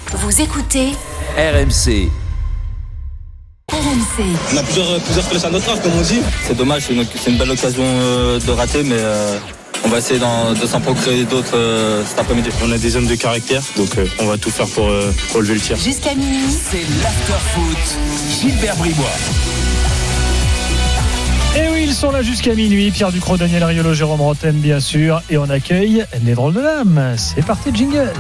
Vous écoutez RMC. RMC. On a plusieurs flèches à notre arc, comme on dit. C'est dommage, c'est une belle occasion de rater, mais on va essayer de s'en procurer d'autres cet après-midi. On a des hommes de caractère, donc on va tout faire pour lever le tir. Jusqu'à minuit, C'est l'after-foot. Gilbert Bribois. Et oui, ils sont là jusqu'à minuit. Pierre Ducrot, Daniel Riolo, Jérôme Rotem, bien sûr. Et on accueille les drôles de l'âme. C'est parti, jingle.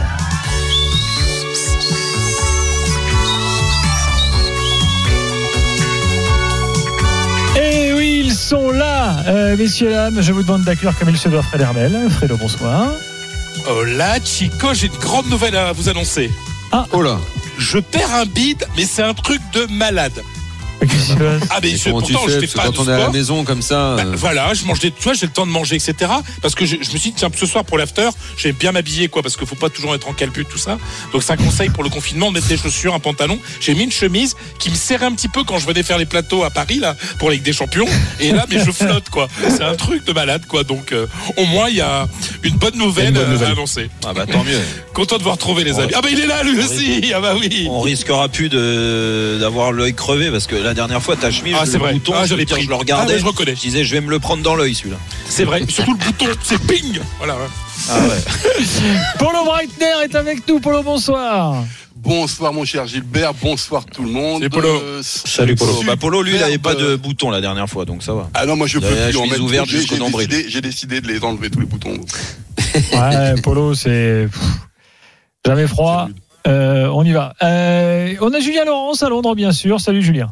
Et oui, ils sont là, messieurs, dames. Je vous demande d'accueillir comme il se doit Fred Hermel. Fredo, bonsoir. Hola Chico, j'ai une grande nouvelle à vous annoncer. Oh là. Je perds un bide, mais c'est un truc de malade. Qu'est-ce qui se passe ? Ah mais Comment tu pourtant fais je fais parce que pas quand de on est à la sport. maison comme ça. Voilà, je mange des, tu vois, j'ai le temps de manger, etc. Parce que je me suis dit tiens, ce soir pour l'after, je vais bien m'habiller quoi, parce qu'il faut pas toujours être en calbut tout ça. Donc c'est un conseil pour le confinement, mettre des chaussures, un pantalon. J'ai mis une chemise qui me serrait un petit peu quand je venais faire les plateaux à Paris là pour la Ligue des Champions. Et là, mais je flotte quoi. C'est un truc de malade quoi. Donc au moins il y a une bonne nouvelle à annoncer. Ah bah tant mieux. Content de vous retrouver les amis. Ah bah il est là lui aussi. Ah bah oui. On risquera plus d'avoir l'œil crevé parce que la dernière fois ta chemise, c'est le vrai. bouton, Je l'ai pris. je le regardais, je reconnais. Je disais je vais me le prendre dans l'œil celui-là. C'est vrai. Surtout le bouton, c'est ping. Voilà. Ah ouais. Polo Breitner est avec nous. Polo, bonsoir. Bonsoir mon cher Gilbert, bonsoir tout le monde. Salut Polo. Salut Polo. Bah Polo lui il avait pas de bouton la dernière fois donc ça va. Ah non moi je peux La plus en chemise mettre. ouverte jusqu'au nombril. J'ai décidé de les enlever tous les boutons. Ouais, Polo, c'est jamais froid. On y va. On a Julien Laurence à Londres, bien sûr. Salut Julien.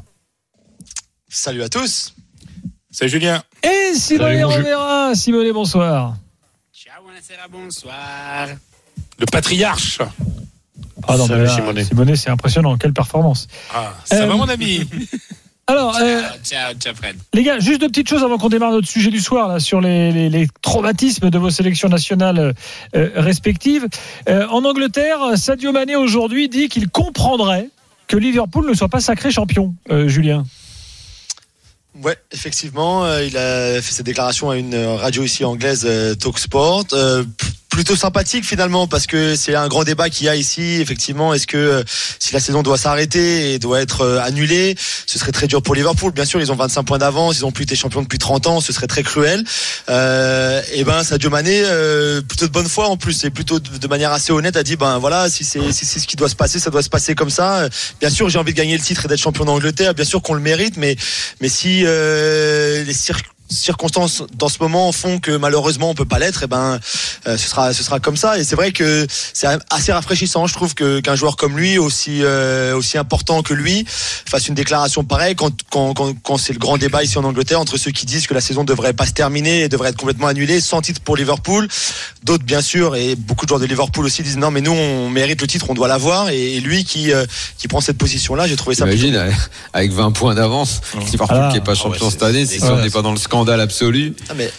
Salut à tous. Salut Julien. Et Simonet Rovera. Simonet, bonsoir. Ciao, buonasera, bonsoir. Le patriarche. Ah non, Salut, mais là, Simonet. Simonet, c'est impressionnant. Quelle performance. Ah, ça va mon ami. Alors, Ciao, Fred. les gars, juste deux petites choses avant qu'on démarre notre sujet du soir là, sur les traumatismes de vos sélections nationales respectives. En Angleterre, Sadio Mané aujourd'hui dit qu'il comprendrait que Liverpool ne soit pas sacré champion, Julien. Ouais, effectivement, il a fait cette déclaration à une radio ici anglaise, Talksport. Plutôt sympathique finalement parce que c'est un grand débat qu'il y a ici. Effectivement, est-ce que si la saison doit s'arrêter et doit être annulée, ce serait très dur pour Liverpool. Bien sûr, ils ont 25 points d'avance, ils ont plus été champions depuis 30 ans, ce serait très cruel. Et ben Sadio Mané, plutôt de bonne foi en plus, et plutôt de manière assez honnête, a dit ben voilà, si c'est ce qui doit se passer, ça doit se passer comme ça. Bien sûr, j'ai envie de gagner le titre et d'être champion d'Angleterre. Bien sûr qu'on le mérite, mais si les circonstances dans ce moment font que malheureusement on peut pas l'être, et ben ce sera comme ça. Et c'est vrai que c'est assez rafraîchissant, je trouve, qu'un joueur comme lui, aussi important que lui, fasse une déclaration pareille quand c'est le grand débat ici en Angleterre entre ceux qui disent que la saison devrait pas se terminer et devrait être complètement annulée sans titre pour Liverpool. D'autres bien sûr, et beaucoup de joueurs de Liverpool aussi disent non mais nous on mérite le titre, on doit l'avoir. Et lui qui prend cette position là, j'ai trouvé ça Imagine avec 20 points d'avance, Liverpool qui est pas champion cette année, si on n'est pas dans le scandale absolu. Ah, mais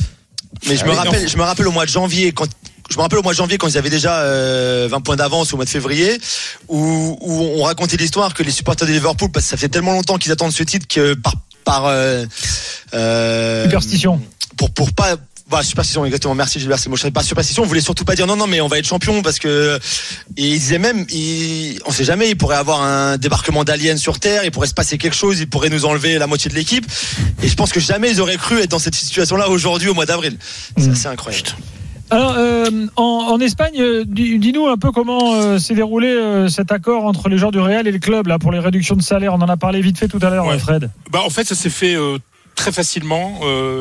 je me rappelle au mois de janvier quand ils avaient déjà 20 points d'avance au mois de février, où on racontait l'histoire que les supporters de Liverpool, parce que ça fait tellement longtemps qu'ils attendent ce titre que par Superstition. Pour pas. Voilà, superstition, exactement. Merci Gilbert, c'est moi. Je savais pas superstition. On voulait surtout pas dire non, mais on va être champion parce que. Et ils disaient même, on sait jamais, il pourrait avoir un débarquement d'aliens sur Terre, il pourrait se passer quelque chose, il pourrait nous enlever la moitié de l'équipe. Et je pense que jamais ils auraient cru être dans cette situation-là aujourd'hui au mois d'avril. C'est assez incroyable. Alors, en Espagne, dis-nous un peu comment s'est déroulé cet accord entre les joueurs du Real et le club là pour les réductions de salaire. On en a parlé vite fait tout à l'heure, ouais. Fred. Bah en fait, ça s'est fait très facilement.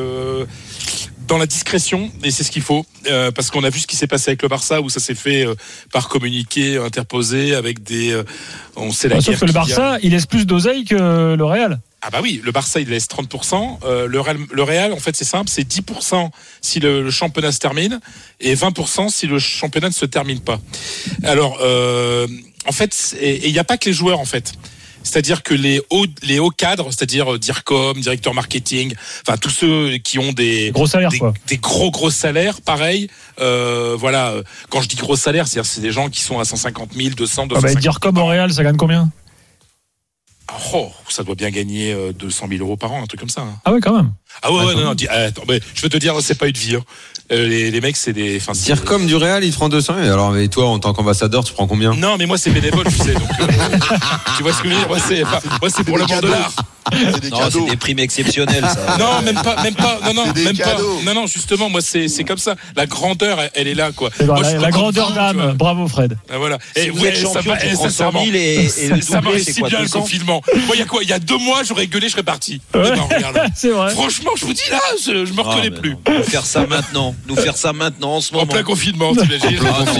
Dans la discrétion, et c'est ce qu'il faut, parce qu'on a vu ce qui s'est passé avec le Barça où ça s'est fait par communiqué interposé avec des on sait la guerre. Sauf que le Barça, il laisse plus d'oseille que le Real. Ah bah oui, le Barça il laisse 30%, le Real en fait c'est simple, c'est 10% si le championnat se termine et 20% si le championnat ne se termine pas. Alors en fait, et il n'y a pas que les joueurs en fait. C'est-à-dire que les hauts cadres, c'est-à-dire DIRCOM, directeur marketing, enfin tous ceux qui ont des gros salaires, des gros salaires, pareil. Voilà, quand je dis gros salaires, c'est des gens qui sont à 150 000, 200, 250 000. DIRCOM au Real, ça gagne combien ? Ça doit bien gagner 200 000 euros par an, un truc comme ça. Hein. Ah ouais, quand même. Ah ouais, non, attends, mais je veux te dire, c'est pas une vie. Hein. Les mecs, c'est des. Dire comme du Real, il prend 200 000. Alors, mais toi, en tant qu'ambassadeur, tu prends combien? Non, mais moi, c'est bénévole, tu sais. Donc, tu vois ce que je veux dire? Moi, c'est pour l'amour de l'art. C'est des primes exceptionnelles, ça. Non, même pas. Non, justement, moi, c'est comme ça. La grandeur, elle est là, quoi. Moi, la grandeur d'âme. Bravo, Fred. Voilà. Et vous êtes champion, tu prends 100 000 et ça va si bien le confinement. Moi, il y a quoi? Il y a 2 mois, j'aurais gueulé, je serais parti. Ouais, c'est vrai. Franchement, je vous dis là, je me reconnais plus. Nous faire ça maintenant en ce moment. En plein confinement, t'imagines?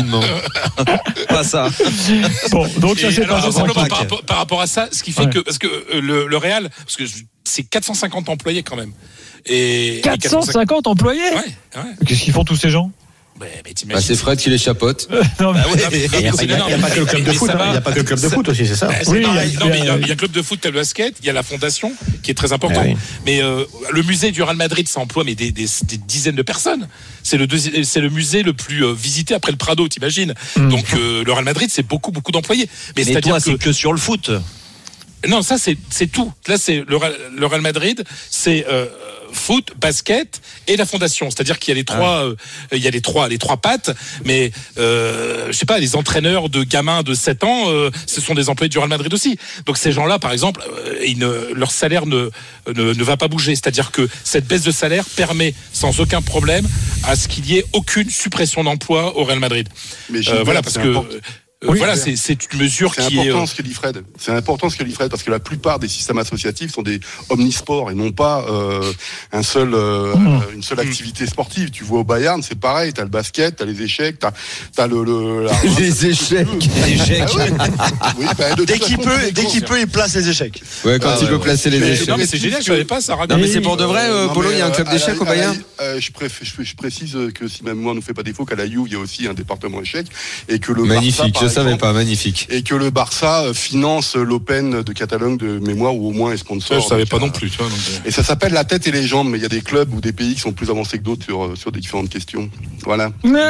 Pas ça. Bon, donc ça c'est par rapport à ça, ce qui fait que parce que le Real, parce que c'est 450 employés quand même. Et 450 employés? Ouais. Qu'est-ce qu'ils font tous ces gens? C'est Fred qui les chapeaute. Non, il n'y a pas que le club de foot. Il n'y a pas que le club de foot aussi, c'est ça. Oui, il y a le club de foot, il y a le basket, il y a la fondation qui est très important. Mais le musée du Real Madrid, ça emploie des dizaines de personnes. C'est le musée le plus visité après le Prado, t'imagines. Donc le Real Madrid, c'est beaucoup d'employés. Mais toi, c'est que sur le foot. Non, ça c'est tout. Là, c'est le Real Madrid, c'est foot, basket et la fondation. C'est-à-dire qu'il y a les trois pattes, mais je sais pas, les entraîneurs de gamins de 7 ans, ce sont des employés du Real Madrid aussi. Donc ces gens-là, par exemple, leur salaire ne va pas bouger. C'est-à-dire que cette baisse de salaire permet sans aucun problème à ce qu'il y ait aucune suppression d'emploi au Real Madrid. Mais voilà, parce que c'est une mesure qui est important ce que dit Fred. C'est important ce que dit Fred parce que la plupart des systèmes associatifs sont des omnisports et non pas une seule activité sportive. Tu vois au Bayern, c'est pareil. T'as le basket, t'as les échecs, t'as les échecs. Oui, dès qu'il peut, il place les échecs. Ouais, quand il veut placer les échecs. Non, mais c'est génial. Je savais pas ça. Non, mais c'est pour de vrai, Polo. Il y a un club d'échecs au Bayern. Je précise que si ma mémoire nous fait pas défaut, qu'à la Juve il y a aussi un département échecs et que le magnifique. Je savais pas, magnifique. Et que le Barça finance l'Open de Catalogne de mémoire ou au moins est sponsor. Ça, je savais pas non plus. Et ça s'appelle la tête et les jambes, mais il y a des clubs ou des pays qui sont plus avancés que d'autres sur des différentes questions. Voilà.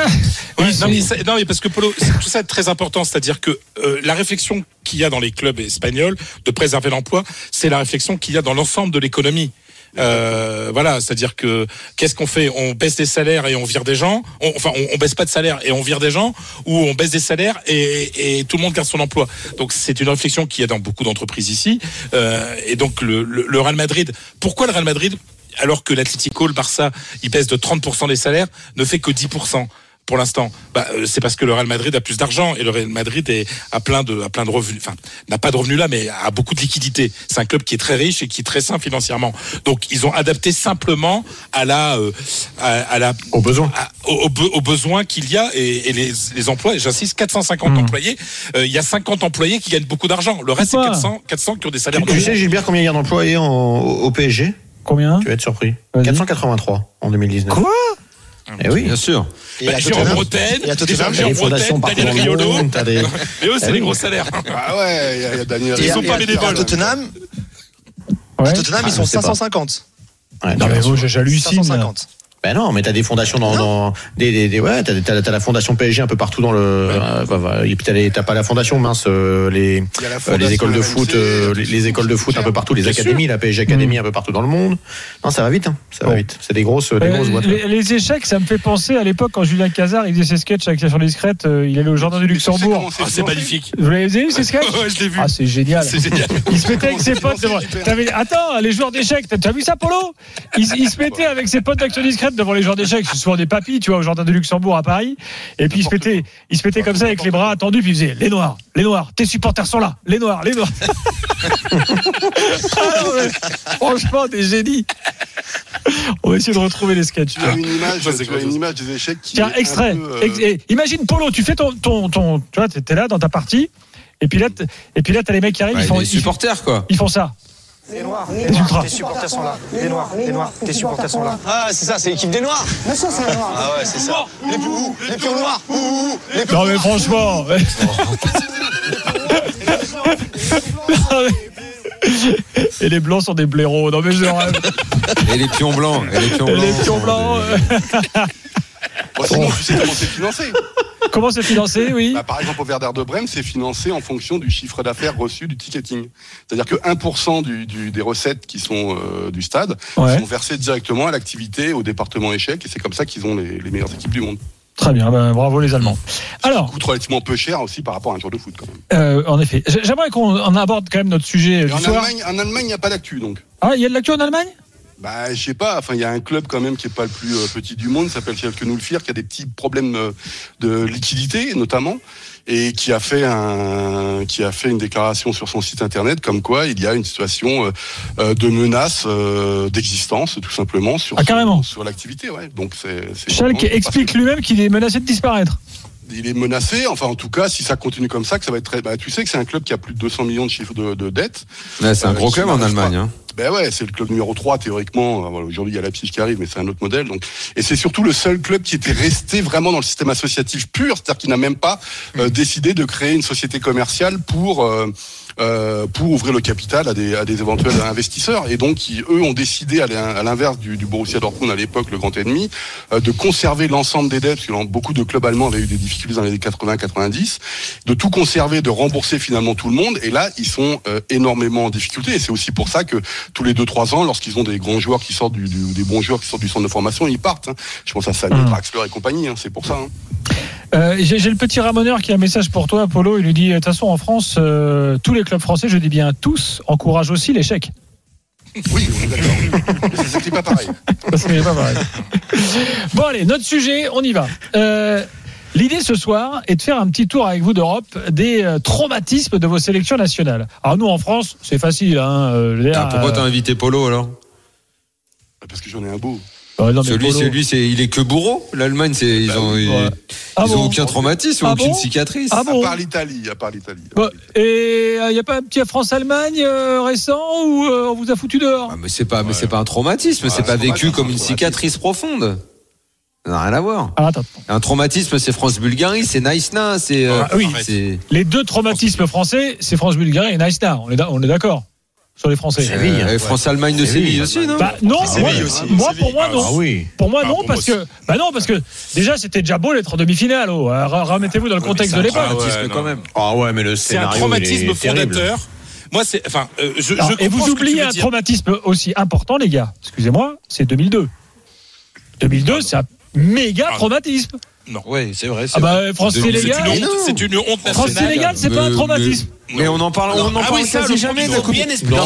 Non, mais parce que Polo, tout ça est très important, c'est-à-dire que la réflexion qu'il y a dans les clubs espagnols de préserver l'emploi, c'est la réflexion qu'il y a dans l'ensemble de l'économie. Voilà, c'est-à-dire que qu'est-ce qu'on fait? On baisse des salaires et on vire des gens. On baisse pas de salaire et on vire des gens, ou on baisse des salaires et tout le monde garde son emploi. Donc c'est une réflexion qu'il y a dans beaucoup d'entreprises ici. Et donc le Real Madrid. Pourquoi le Real Madrid, alors que l'Atlético, le Barça, il baisse de 30% des salaires, ne fait que 10%? Pour l'instant, c'est parce que le Real Madrid a plus d'argent et le Real Madrid a plein de revenus. Enfin, n'a pas de revenus là, mais a beaucoup de liquidités. C'est un club qui est très riche et qui est très sain financièrement. Donc, ils ont adapté simplement aux besoins qu'il y a et les emplois. Et j'insiste, 450 employés. Il y a 50 employés qui gagnent beaucoup d'argent. Le reste, c'est 400 qui ont des salaires. Tu sais, Gilbert, combien il y a d'employés au PSG? Combien? Tu vas être surpris. 483 en 2019. Quoi? Eh oui, bien sûr. Jérôme Bretagne, des fondations partout dans le monde. Et eux, c'est les gros salaires. Ah ouais, il y a Daniel. Ils sont pas bénévoles. À Tottenham, ils sont 550. Non, mais j'hallucine. 550. Ben non, mais t'as des fondations t'as la fondation PSG un peu partout dans le. T'as pas la fondation les écoles de foot, les écoles de foot un peu partout, les académies, la PSG Academy un peu partout dans le monde. Non, ça va vite, ça va vite. C'est des grosses boîtes. Les échecs, ça me fait penser à l'époque quand Julien Cazard il faisait ses sketchs avec Station Discrète, il allait au Jardin du Luxembourg. C'est magnifique. Vous l'avez vu ces sketchs? Ouais, je l'ai vu. Ah, c'est génial. Il se mettait avec ses potes devant. Attends, les joueurs d'échecs, t'as vu ça, Polo? Il se mettait avec ses potes d'Action Discrète devant les joueurs d'échecs, c'est souvent des papis, tu vois, au Jardin du Luxembourg à Paris. Et puis il se mettait comme ça avec les bras tendus, puis il faisait les noirs, tes supporters sont là, les noirs. Franchement, des génies. On va essayer de retrouver les sketchs. Tu as une image des échecs qui. Tiens, extrait. Imagine Polo, tu fais ton tu vois, t'es là dans ta partie, et puis là t'as les mecs qui arrivent, ils font les supporters quoi. Ils font ça. Les noirs, tes supporters sont là. Les noirs, tes supporters sont là. Ah, c'est ça, c'est l'équipe des noirs. Bien sûr, c'est les noirs. Ah ouais, c'est ça. Les pions noirs. Non mais franchement. Et les blancs sont des blaireaux. Non mais je rêve. Et les pions blancs. Les pions blancs. Sinon, tu sais comment c'est financé. Comment c'est financé, oui? Par exemple, au Werder de Brême, c'est financé en fonction du chiffre d'affaires reçu du ticketing. C'est-à-dire que 1% des recettes qui sont du stade sont versées directement à l'activité, au département échec, et c'est comme ça qu'ils ont les meilleures équipes du monde. Très bien, bravo les Allemands. Alors, ça coûte relativement peu cher aussi par rapport à un tour de foot quand même. En effet, j'aimerais qu'on aborde quand même notre sujet du soir. En Allemagne, il n'y a pas d'actu donc. Ah, il y a de l'actu en Allemagne? Je sais pas. Enfin, il y a un club quand même qui est pas le plus petit du monde, s'appelle Schalke 04, qui a des petits problèmes de liquidité notamment, et qui a fait une déclaration sur son site internet comme quoi il y a une situation de menace d'existence tout simplement sur l'activité. Ouais. Donc c'est Schalke explique lui-même qu'il est menacé de disparaître. Il est menacé, enfin en tout cas, si ça continue comme ça, que ça va être très. Tu sais que c'est un club qui a plus de 200 millions de chiffres de dettes. C'est un gros club en Allemagne. Hein. C'est le club numéro 3 théoriquement. Aujourd'hui, il y a Leipzig qui arrive, mais c'est un autre modèle. Donc, et c'est surtout le seul club qui était resté vraiment dans le système associatif pur, c'est-à-dire qu'il n'a même pas décidé de créer une société commerciale pour ouvrir le capital à des éventuels investisseurs, et donc qui eux ont décidé à l'inverse du Borussia Dortmund à l'époque, le grand ennemi, de conserver l'ensemble des dettes, parce que beaucoup de clubs allemands avaient eu des difficultés dans les années 80-90, de tout conserver, de rembourser finalement tout le monde, et là ils sont énormément en difficulté, et c'est aussi pour ça que tous les 2-3 ans, lorsqu'ils ont des grands joueurs qui sortent des bons joueurs qui sortent du centre de formation, ils partent. Je pense à Samuel Draxler et compagnie, c'est pour ça. J'ai le petit Ramoneur qui a un message pour toi, Polo. Il lui dit, de toute façon, en France, tous les clubs français, je dis bien tous, encouragent aussi l'échec. Oui, on est d'accord. Mais ça s'écrit pas pareil. Bon, allez, notre sujet, on y va. L'idée ce soir est de faire un petit tour avec vous d'Europe des traumatismes de vos sélections nationales. Alors nous, en France, c'est facile. Pourquoi t'as invité Polo alors? Parce que j'en ai un beau. Il est que bourreau. L'Allemagne, ils ont aucun traumatisme, aucune cicatrice. À part l'Italie. Et il n'y a pas un petit France-Allemagne récent où on vous a foutu dehors? Mais c'est pas un traumatisme, c'est pas vécu comme une cicatrice profonde. Ça n'a rien à voir. Un traumatisme, c'est France-Bulgarie, c'est Naïsna, c'est. Les deux traumatismes français, c'est France-Bulgarie et Naïsna. On est d'accord sur les Français. France-Allemagne de Séville aussi, non? Non, pour moi non. Pour moi non, parce que déjà c'était déjà beau d'être en demi-finale. Remettez-vous dans le contexte de l'époque. Quand même. Mais c'est un traumatisme fondateur. Moi, et vous oubliez un traumatisme aussi important, les gars. Excusez-moi, c'est 2002. 2002, c'est un méga traumatisme. Non. Oui, c'est vrai. France-Sénégal, c'est une honte nationale. France-Sénégal, c'est pas un traumatisme. Mais on en parle quasi jamais de la Coupe.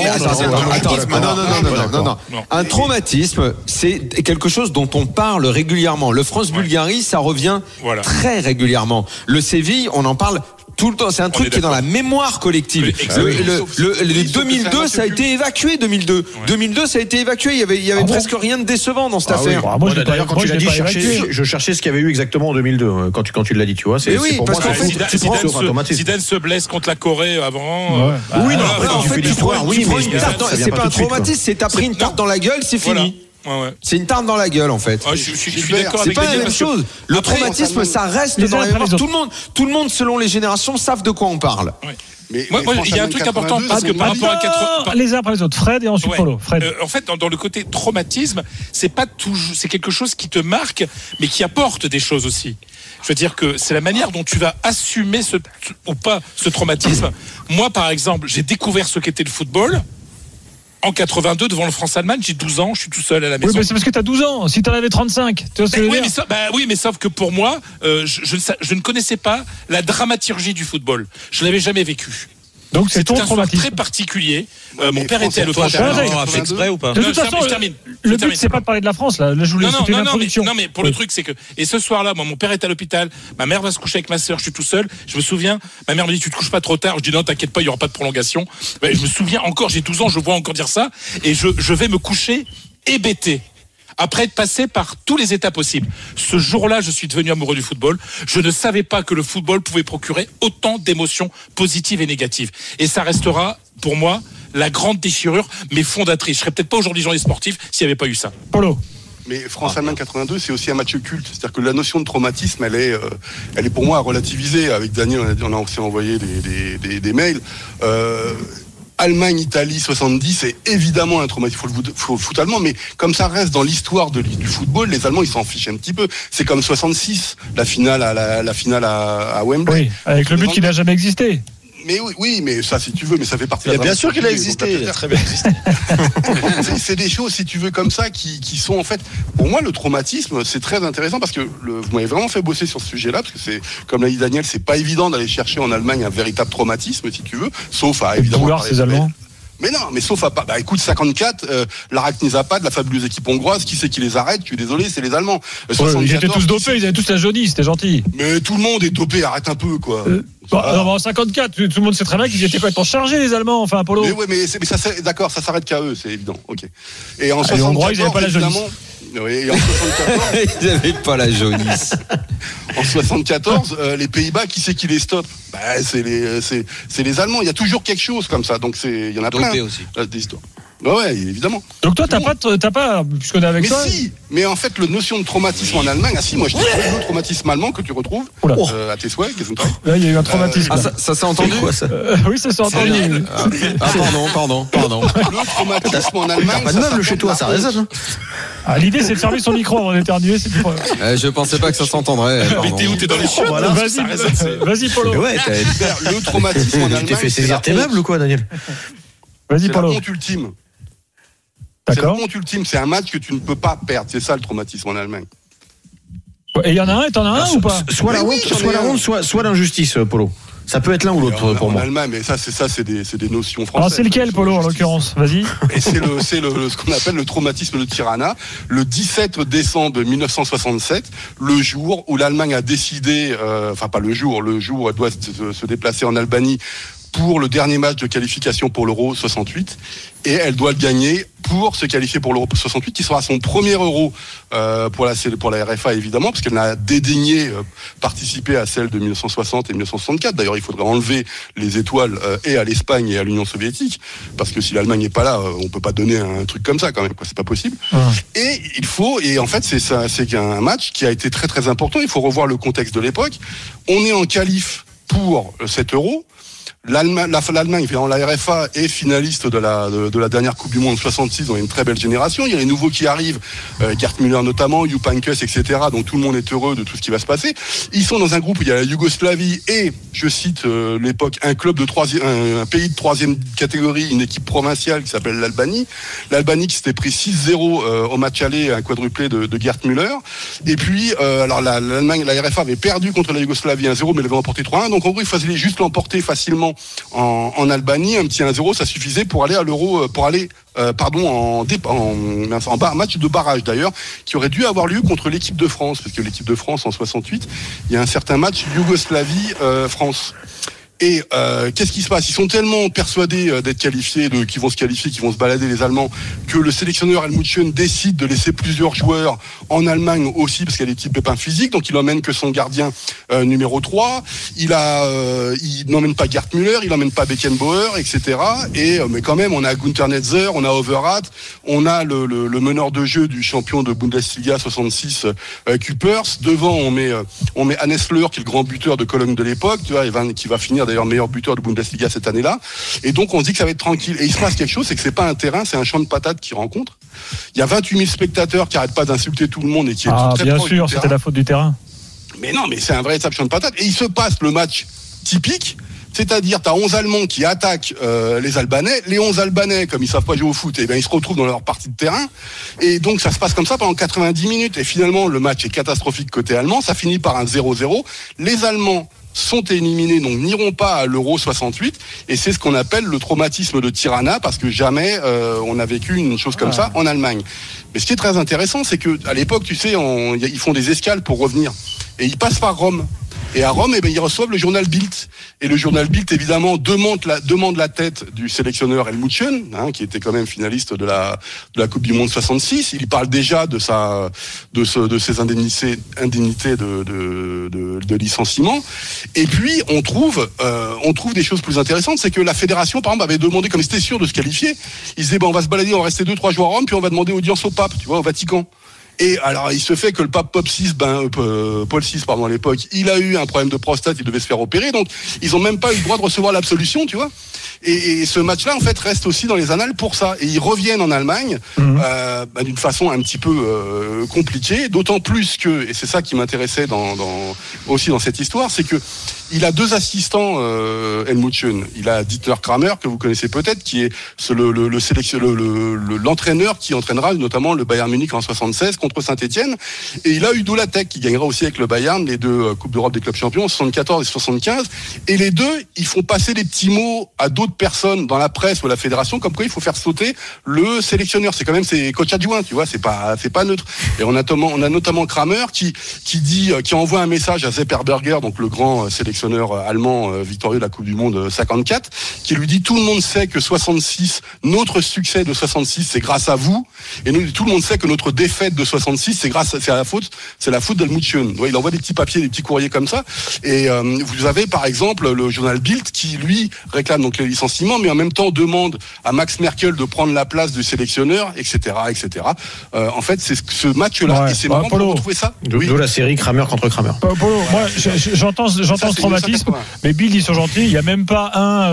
Non. Un traumatisme, c'est quelque chose dont on parle régulièrement. Le France-Bulgarie, ça revient très régulièrement. Le Séville, on en parle tout le temps, c'est un truc qui est dans la mémoire collective. Le 2002, ça a été évacué. 2002, ça a été évacué. Il y avait presque rien de décécevant dans cette affaire. D'ailleurs, quand tu l'as dit, je cherchais ce qu'il y avait eu exactement en 2002. Quand tu l'as dit, tu vois. C'est pour moi, Zidane se blesse contre la Corée avant. Oui, en fait, tu prends une tarte. C'est pas un traumatisme, c'est t'as pris une tarte dans la gueule, c'est fini. C'est une tarte dans la gueule en fait. Je suis d'accord avec c'est pas la même chose. Le traumatisme, ça reste dans la mémoire. Tout le monde, selon les générations, savent de quoi on parle. Mais il y a un truc important parce que par rapport à 80 les uns après les autres, Fred et ensuite Polo. En fait, dans le côté traumatisme, c'est pas toujours, c'est quelque chose qui te marque, mais qui apporte des choses aussi. Je veux dire que c'est la manière dont tu vas assumer ce traumatisme. Moi, par exemple, j'ai découvert ce qu'était le football. En 82, devant le France-Allemagne, j'ai 12 ans, je suis tout seul à la maison. Oui, mais c'est parce que t'as 12 ans. Si t'en avais 35, tu vois ce que je veux dire? Mais sauf que pour moi, je ne connaissais pas la dramaturgie du football. Je l'avais jamais vécu. Donc c'est ton traumatisme très particulier. Mon père était à l'Europe. Fait exprès ou pas? De toute façon, le but c'est pas de parler de la France là. Je voulais citer une introduction. Non, mais pour le truc c'est que ce soir-là, moi, mon père est à l'hôpital, ma mère va se coucher avec ma sœur, je suis tout seul. Je me souviens, ma mère me dit tu te couches pas trop tard. Je dis non, t'inquiète pas, il y aura pas de prolongation. Je me souviens encore, j'ai 12 ans, je vois encore dire ça, et je vais me coucher hébété. Après être passé par tous les états possibles. Ce jour-là, je suis devenu amoureux du football. Je ne savais pas que le football pouvait procurer autant d'émotions positives et négatives. Et ça restera, pour moi, la grande déchirure, mais fondatrice. Je serais peut-être pas aujourd'hui journaliste sportif s'il n'y avait pas eu ça. Polo. Mais France-Allemagne 82, c'est aussi un match culte. C'est-à-dire que la notion de traumatisme, elle est pour moi à relativiser. Avec Daniel, on a aussi envoyé des mails. Allemagne-Italie 70, c'est évidemment un traumatisme. Faut le foot allemand, mais comme ça reste dans l'histoire du football, les Allemands ils s'en fichent un petit peu. C'est comme 66, la finale à Wembley. Oui, avec le but qui n'a jamais existé. Mais oui, mais ça, si tu veux, mais ça fait partie de la bien sûr qu'il a existé, il a très bien existé. C'est des choses, si tu veux, comme ça, qui sont en fait, pour moi, le traumatisme, c'est très intéressant parce que vous m'avez vraiment fait bosser sur ce sujet-là, parce que c'est, comme l'a dit Daniel, c'est pas évident d'aller chercher en Allemagne un véritable traumatisme, si tu veux, sauf à évidemment. Vouloir ces Allemands. Mais non, mais sauf à pas. Bah écoute, 54, l'Arachnisapad, la fabuleuse équipe hongroise, qui c'est qui les arrête? Je suis désolé, c'est les Allemands. Ils étaient tous dopés, ils avaient tous la jaunisse, c'était gentil. Mais tout le monde est dopé, arrête un peu, quoi. En 54, tout le monde sait très bien qu'ils étaient complètement chargés, les Allemands, enfin, Polo. Mais oui, mais ça, d'accord, ça s'arrête qu'à eux, c'est évident, ok. Et en 64, Hongrois, ils n'avaient pas la jaunisse. Oui, et en 74, ils n'avaient pas la jaunisse. En 74, les Pays-Bas, qui c'est qui les stoppe? Bah, c'est les Allemands. Il y a toujours quelque chose comme ça. Donc il y en a plein. Aussi. Des histoires. Ouais, évidemment. Donc toi, t'as pas, puisqu'on est avec mais ça. Mais si, mais en fait, la notion de traumatisme en Allemagne, moi je dis le traumatisme allemand que tu retrouves à tes souhaits. Là, il y a eu un traumatisme. Ça s'est entendu quoi, ça oui, ça s'est entendu. Pardon. Le traumatisme en Allemagne. Pas de meuble chez toi, ça résonne. L'idée, c'est de fermer son micro avant d'éternuer, c'est du problème. Je pensais pas que ça s'entendrait. Mais t'es où? T'es dans les chiottes? Voilà. Vas-y, Polo. Ouais, le traumatisme en Allemagne. Tu t'es fait saisir tes meubles ou quoi, Daniel? Vas-y, Polo. C'est la honte ultime. D'accord. C'est la honte ultime. C'est un match que tu ne peux pas perdre. C'est ça le traumatisme en Allemagne. Et il y en a un, et t'en as un ou pas? Soit la honte, soit l'injustice, Polo. Ça peut être l'un ou l'autre pour moi. En Allemagne, mais ça, c'est des notions françaises. Alors c'est lequel, Polo, en l'occurrence? Vas-y. Et c'est ce qu'on appelle le traumatisme de Tirana. Le 17 décembre 1967, le jour où l'Allemagne a décidé, le jour où elle doit se déplacer en Albanie pour le dernier match de qualification pour l'Euro 68, et elle doit le gagner pour se qualifier pour l'Euro 68, qui sera son premier Euro pour la RFA évidemment, parce qu'elle n'a dédaigné participer à celle de 1960 et 1964. D'ailleurs, il faudrait enlever les étoiles et à l'Espagne et à l'Union soviétique, parce que si l'Allemagne n'est pas là, on peut pas donner un truc comme ça quand même, quoi. C'est pas possible. Et en fait, c'est un match qui a été très très important. Il faut revoir le contexte de l'époque. On est en qualif pour cet Euro. L'Allemagne, dans la RFA, est finaliste de la dernière Coupe du Monde 66. On a une très belle génération. Il y a les nouveaux qui arrivent, Gerd Müller notamment, Jupp Heynckes, etc. Donc tout le monde est heureux de tout ce qui va se passer. Ils sont dans un groupe où il y a la Yougoslavie et, je cite l'époque, un pays de troisième catégorie, une équipe provinciale qui s'appelle l'Albanie. L'Albanie qui s'était pris 6-0 au match aller, un quadruplé de Gerd Müller. Et puis, l'Allemagne, la RFA avait perdu contre la Yougoslavie 1-0, mais elle avait remporté 3-1. Donc en gros, il fallait juste l'emporter facilement en Albanie. Un petit 1-0, ça suffisait pour aller à l'Euro, en match de barrage d'ailleurs, qui aurait dû avoir lieu contre l'équipe de France, parce que l'équipe de France en 68, il y a un certain match Yougoslavie-France. Et qu'est-ce qui se passe? Ils sont tellement persuadés d'être qualifiés, qu'ils vont se qualifier, qu'ils vont se balader les Allemands, que le sélectionneur Helmut Schön décide de laisser plusieurs joueurs en Allemagne aussi, parce qu'il y a des petits pépins physiques. Donc il emmène que son gardien numéro 3. Il n'emmène pas Gerd Müller, il n'emmène pas Beckenbauer, etc. Mais quand même, on a Günther Netzer, on a Overath, on a le meneur de jeu du champion de Bundesliga 66, Kuipers. Devant, on met Hannes Löhr, qui est le grand buteur de Cologne de l'époque, tu vois, qui va finir d'ailleurs meilleur buteur de Bundesliga cette année-là. Et donc on se dit que ça va être tranquille. Et il se passe quelque chose, c'est que c'est pas un terrain, c'est un champ de patates qui rencontre. Il y a 28 000 spectateurs qui arrêtent pas d'insulter tout le monde et qui est très bien proche sûr, du c'était la faute du terrain. Mais non, mais c'est un vrai champ de patates. Et il se passe le match typique. C'est-à-dire, tu as 11 Allemands qui attaquent les Albanais. Les 11 Albanais, comme ils savent pas jouer au foot, ils se retrouvent dans leur partie de terrain. Et donc, ça se passe comme ça pendant 90 minutes. Et finalement, le match est catastrophique côté allemand. Ça finit par un 0-0. Les Allemands sont éliminés, donc n'iront pas à l'Euro 68. Et c'est ce qu'on appelle le traumatisme de Tirana, parce que jamais on a vécu une chose comme ça en Allemagne. Mais ce qui est très intéressant, c'est que à l'époque, tu sais, ils font des escales pour revenir. Et ils passent par Rome. Et à Rome, ils reçoivent le journal Bild. Et le journal Bild, évidemment, demande la tête du sélectionneur Helmut Schön, qui était quand même finaliste de la Coupe du Monde 66. Il parle déjà de ses indemnités de licenciement. Et puis, on trouve des choses plus intéressantes. C'est que la fédération, par exemple, avait demandé, comme c'était sûr de se qualifier, ils disaient, on va se balader, on va rester 2-3 jours à Rome, puis on va demander audience au pape, tu vois, au Vatican. Et alors, il se fait que le pape Paul VI, à l'époque, il a eu un problème de prostate, il devait se faire opérer, donc ils ont même pas eu le droit de recevoir l'absolution, tu vois. Et ce match-là, en fait, reste aussi dans les annales pour ça. Et ils reviennent en Allemagne d'une façon un petit peu compliquée, d'autant plus que, et c'est ça qui m'intéressait aussi dans cette histoire, c'est que il a 2 assistants, Helmut Schön. Il a Dieter Kramer, que vous connaissez peut-être, qui est l'entraîneur qui entraînera notamment le Bayern Munich en 76 contre Saint-Etienne. Et il a Udo Lattek, qui gagnera aussi avec le Bayern les 2 Coupes d'Europe des clubs champions, 74 et 75. Et les 2, ils font passer des petits mots à d'autres personnes dans la presse ou à la fédération, comme quoi il faut faire sauter le sélectionneur. C'est quand même ses coachs adjoints, tu vois, c'est pas neutre. Et on a notamment Kramer qui envoie un message à Sepp Herberger, donc le grand sélectionneur allemand victorieux de la Coupe du Monde 54, qui lui dit: tout le monde sait que 66, notre succès de 66, c'est grâce à vous, et nous, tout le monde sait que notre défaite de 66, c'est la faute d'Helmut Schön. Il envoie des petits papiers, des petits courriers comme ça. Et vous avez par exemple le journal Bild qui lui réclame donc les licenciements, mais en même temps demande à Max Merkel de prendre la place du sélectionneur, etc., etc. En fait, c'est ce match-là, et c'est marrant pour retrouver ça. D'où la série Kramer contre Kramer. Polo, moi, j'entends ce traumatisme, mais Bill, ils sont gentils. Il n'y a même pas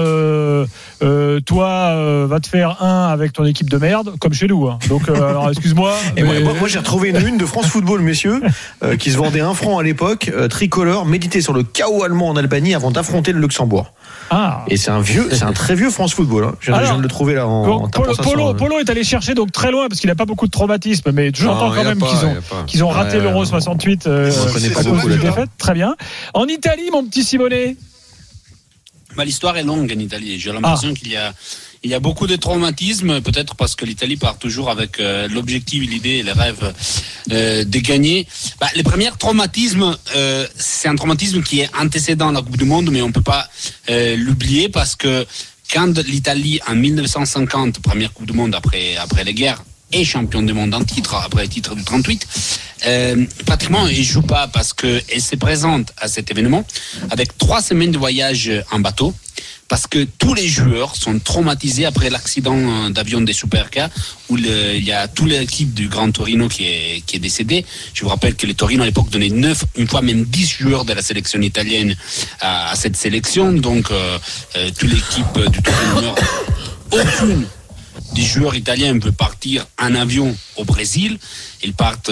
toi, va te faire un avec ton équipe de merde, comme chez nous. Hein. Donc, alors, excuse-moi. Et moi, j'ai retrouvé une de France Football, messieurs, qui se vendait 1 franc à l'époque, tricolore, médité sur le chaos allemand en Albanie avant d'affronter le Luxembourg. Et c'est un très vieux France Football. Hein. Je viens de le trouver là en Polo est allé chercher donc très loin parce qu'il n'a pas beaucoup de traumatisme, mais j'entends quand même qu'ils ont raté l'Euro 68. Je connais pas beaucoup la défaite. Très bien. En Italie, mon petit Simonet. L'histoire est longue en Italie. J'ai l'impression qu'il y a beaucoup de traumatismes, peut-être parce que l'Italie part toujours avec l'objectif, l'idée et le rêve de gagner. Les premiers traumatismes, c'est un traumatisme qui est antécédent à la Coupe du Monde, mais on ne peut pas l'oublier parce que quand l'Italie, en 1950, première Coupe du Monde après les guerres, est champion du monde en titre, après le titre du 38, pratiquement elle ne joue pas parce qu'elle se présente à cet événement avec 3 semaines de voyage en bateau, parce que tous les joueurs sont traumatisés après l'accident d'avion des Superca où il y a toute l'équipe du Grand Torino qui est décédée. Je vous rappelle que les Torino à l'époque donnaient 9, une fois même 10 joueurs de la sélection italienne à cette sélection, donc toute l'équipe du Torino meurt. Aucune des joueurs italiens peuvent partir en avion au Brésil. Ils partent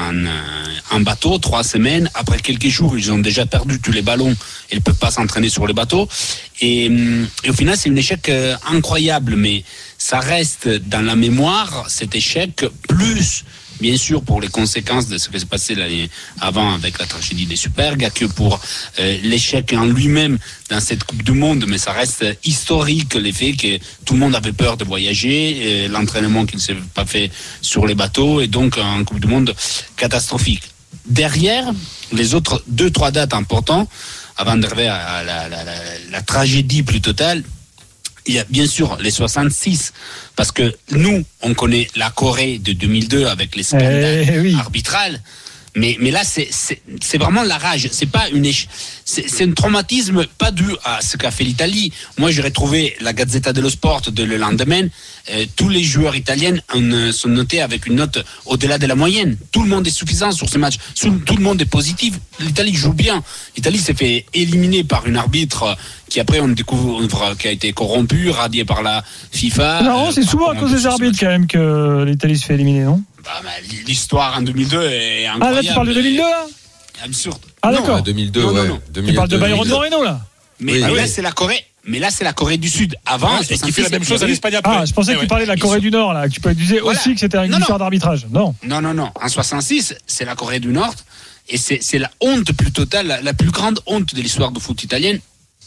en bateau 3 semaines. Après quelques jours, ils ont déjà perdu tous les ballons. Ils ne peuvent pas s'entraîner sur les bateaux. Et au final, c'est un échec incroyable. Mais ça reste dans la mémoire, cet échec, plus bien sûr pour les conséquences de ce qui s'est passé l'année avant avec la tragédie des Superga, que pour l'échec en lui-même dans cette Coupe du Monde, mais ça reste historique l'effet que tout le monde avait peur de voyager, l'entraînement qui ne s'est pas fait sur les bateaux, et donc en Coupe du Monde catastrophique. Derrière, les autres 2-3 dates importantes, avant d'arriver à la tragédie plus totale, il y a bien sûr les 66, parce que nous, on connaît la Corée de 2002 avec les scandales arbitrales, mais là, c'est vraiment la rage. C'est pas c'est un traumatisme pas dû à ce qu'a fait l'Italie. Moi, j'ai retrouvé la Gazzetta dello Sport le lendemain. Tous les joueurs italiens sont notés avec une note au-delà de la moyenne. Tout le monde est suffisant sur ce match. Tout le monde est positif. L'Italie joue bien. L'Italie s'est fait éliminer par une arbitre qui après on découvre qui a été corrompue, radiée par la FIFA. Non, c'est souvent à cause des arbitres quand même que l'Italie se fait éliminer, non? L'histoire en 2002 est incroyable. Ah là, tu parles de 2002 là? Absurde. Ah d'accord. 2002, non. Tu parles de Byron Moreno là? Mais là c'est la Corée. Mais là, c'est la Corée du Sud. Avant, et qui fait la même chose à l'Espagne après. Je pensais que tu parlais de la Corée du Nord, là. Que tu disais aussi que c'était une histoire d'arbitrage. Non. En 66, c'est la Corée du Nord. Et c'est la honte plus totale, la plus grande honte de l'histoire du foot italien.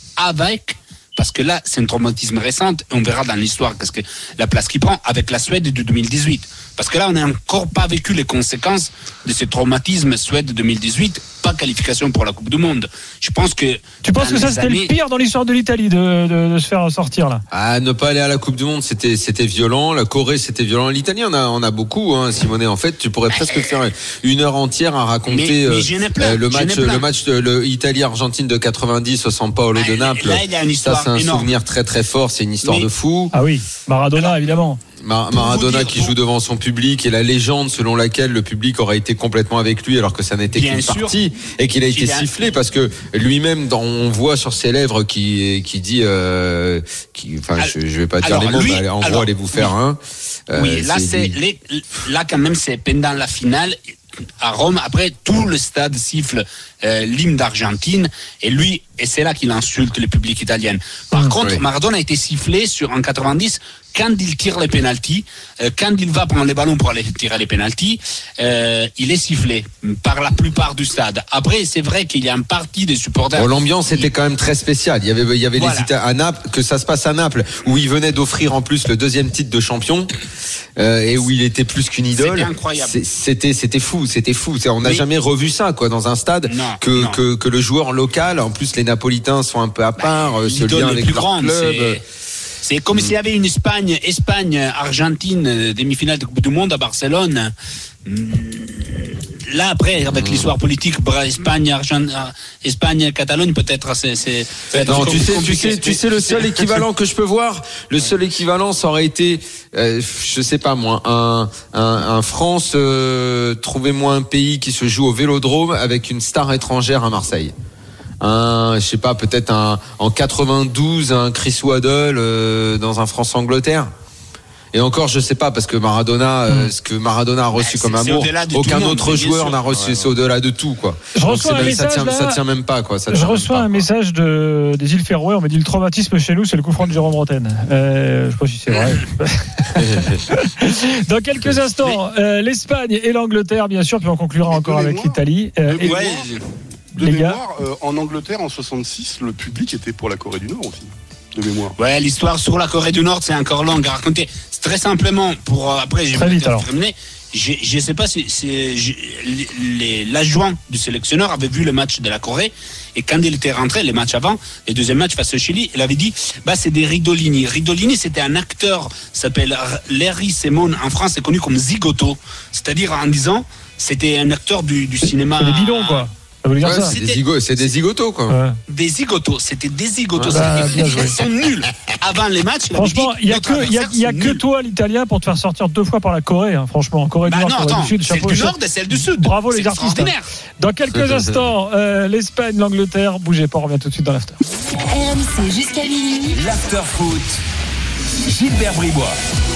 Parce que là, c'est un traumatisme récent. Et on verra dans l'histoire qu'est-ce que la place qu'il prend avec la Suède de 2018. Parce que là, on n'a encore pas vécu les conséquences de ce traumatisme Suède 2018. Pas qualification pour la Coupe du Monde. Je pense que. Tu penses que ça c'était le pire dans l'histoire de l'Italie de se faire sortir là? Ne pas aller à la Coupe du Monde, c'était violent. La Corée, c'était violent. L'Italie, on a beaucoup, hein, Simonet. En fait, tu pourrais presque faire 1 heure entière à raconter le match de Italie-Argentine de 90 au San Paolo de Naples. Là, il y a une histoire ça, c'est un énorme. souvenir très très fort. C'est une histoire de fou. Ah oui, Maradona évidemment. Maradona qui joue devant son public et la légende selon laquelle le public aurait été complètement avec lui alors que ça n'était qu'une partie et qu'il a été sifflé parce que lui-même on voit sur ses lèvres qui dit je vais pas dire les mots mais en gros allez vous faire un. Oui, là quand même c'est pendant la finale à Rome. Après tout le stade siffle l'hymne d'Argentine et c'est là qu'il insulte le public italien. Par contre, Maradona a été sifflé en 90 quand il tire les pénaltys, quand il va prendre les ballons pour aller tirer les pénaltys, il est sifflé par la plupart du stade. Après, c'est vrai qu'il y a une partie des supporters. L'ambiance était quand même très spéciale. Il y avait les Italiens à Naples, que ça se passe à Naples, où il venait d'offrir en plus le 2e titre de champion et où il était plus qu'une idole. C'était incroyable. C'était fou. On n'a jamais revu ça dans un stade que le joueur local. En plus, les Napolitains sont un peu à part. Ce lien avec leur club. C'est comme s'il y avait une Espagne-Argentine demi-finale de Coupe du Monde à Barcelone. Là, après, avec l'histoire politique, Espagne-Catalogne, peut-être c'est non, tu sais, le seul équivalent que je peux voir, ça aurait été, je sais pas moi, un France, trouvez-moi un pays qui se joue au Vélodrome avec une star étrangère à Marseille. Je sais pas, peut-être en 92 un Chris Waddle dans un France-Angleterre. Et encore, je sais pas, parce que Maradona, ce que Maradona a reçu comme amour, aucun autre joueur n'a reçu. C'est au-delà de tout, quoi. Ça tient même pas, quoi. Je reçois un message des îles Féroé. On m'a dit le traumatisme chez nous, c'est le coup franc de Jérôme Bretagne. Je sais pas si c'est vrai. Dans quelques instants, l'Espagne et l'Angleterre, bien sûr, puis on conclura encore avec l'Italie. De mémoire, en Angleterre, en 66, le public était pour la Corée du Nord aussi. De mémoire. Ouais, l'histoire sur la Corée du Nord, c'est encore longue à raconter. C'est très simplement après, je vais terminer. Je sais pas si l'adjoint du sélectionneur avait vu le match de la Corée et quand il était rentré, les matchs avant, les deuxièmes matchs face au Chili, il avait dit c'est des Ridolini. Ridolini, c'était un acteur, s'appelle Larry Simon, en France c'est connu comme Zigoto, c'est-à-dire en disant c'était un acteur du cinéma. C'est des bidons, quoi. C'est des zigotos, quoi. Ouais. Des zigotos, c'était des zigotos. Ils sont nuls. Avant les matchs, franchement, il y a que toi, l'Italien, pour te faire sortir 2 fois par la Corée. Franchement, Corée du Nord, Corée du Sud, celle du Nord et celle du Sud. Bravo les artistes. Dans quelques instants, l'Espagne, l'Angleterre. Bougez pas, on revient tout de suite dans l'after. RMC jusqu'à minuit. L'after foot. Gilbert Bribois.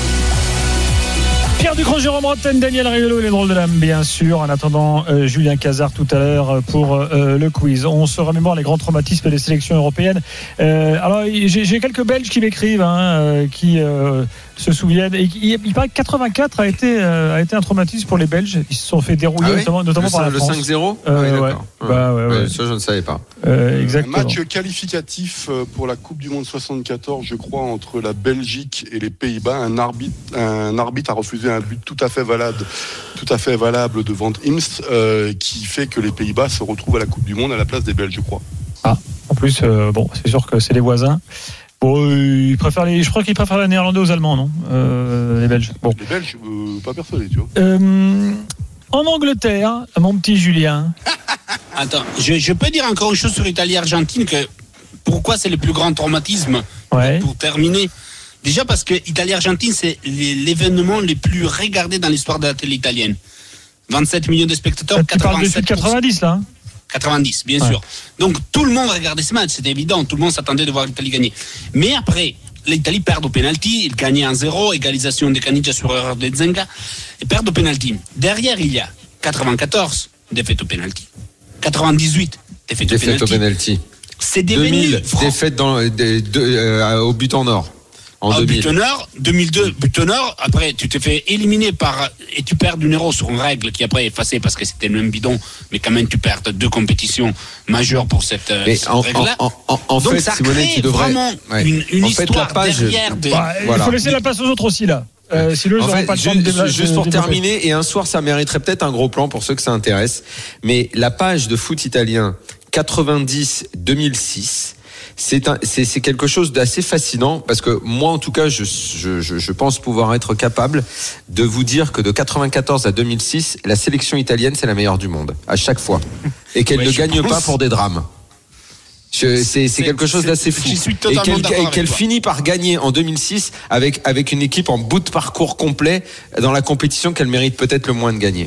Pierre Ducrot, Jérôme Rotten, Daniel Riolo et les drôles de l'âme, bien sûr. En attendant, Julien Cazard tout à l'heure pour le quiz. On se remémore les grands traumatismes des sélections européennes. Alors, j'ai quelques Belges qui m'écrivent, qui se souviennent. Et il paraît que 84 a été un traumatisme pour les Belges. Ils se sont fait dérouiller, notamment par la France. Le 5-0 ouais. Ça, je ne savais pas. Exactement. Un match qualificatif pour la Coupe du Monde 74, je crois, entre la Belgique et les Pays-Bas. Un arbitre a refusé un but tout à fait valable devant Imst, qui fait que les Pays-Bas se retrouvent à la Coupe du Monde à la place des Belges, je crois. En plus, c'est sûr que c'est les voisins. Bon, je crois qu'ils préfèrent les Néerlandais aux Allemands, non les Belges. Bon. Les Belges, pas persuadé, tu vois. En Angleterre, mon petit Julien. Attends, je peux dire encore une chose sur l'Italie-Argentine, que pourquoi c'est le plus grand traumatisme pour terminer. Déjà parce que Italie-Argentine, c'est l'événement le plus regardé dans l'histoire de la télé italienne. 27 millions de spectateurs, 87%. Tu parles de 90 là 90, bien sûr. Donc tout le monde regardait ce match, c'était évident. Tout le monde s'attendait de voir l'Italie gagner. Mais après, l'Italie perd au pénalty, il gagnait 1-0, égalisation de Caniggia sur erreur de Zenga, et perd au pénalty. Derrière, il y a 94, défaite au pénalty. 98, défaite au pénalty. C'est devenu 2000, défaite au but en or. En 2002, but en or. Après, tu te fais éliminer et tu perds du euro sur une règle qui après est effacée parce que c'était le même bidon, mais quand même tu perds 2 compétitions majeures pour cette règle-là. En donc fait, ça Simone, crée vraiment une histoire derrière. Il faut laisser la place aux autres aussi là. Sinon, juste pour terminer, et un soir, ça mériterait peut-être un gros plan pour ceux que ça intéresse. Mais la page de foot italien 90-2006. C'est quelque chose d'assez fascinant parce que moi en tout cas je pense pouvoir être capable de vous dire que de 94 à 2006 la sélection italienne c'est la meilleure du monde à chaque fois et qu'elle ne gagne pas pour des drames. C'est quelque chose d'assez fou. Et qu'elle finit par gagner en 2006 avec une équipe en bout de parcours complet dans la compétition qu'elle mérite peut-être le moins de gagner.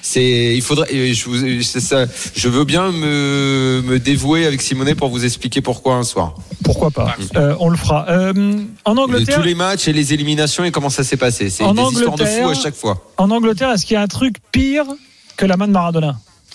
Je veux bien me dévouer avec Simonet pour vous expliquer pourquoi un soir. Pourquoi pas. On le fera. En Angleterre, tous les matchs et les éliminations et comment ça s'est passé. C'est des histoires de fou à chaque fois. En Angleterre, est-ce qu'il y a un truc pire que la main de Maradona?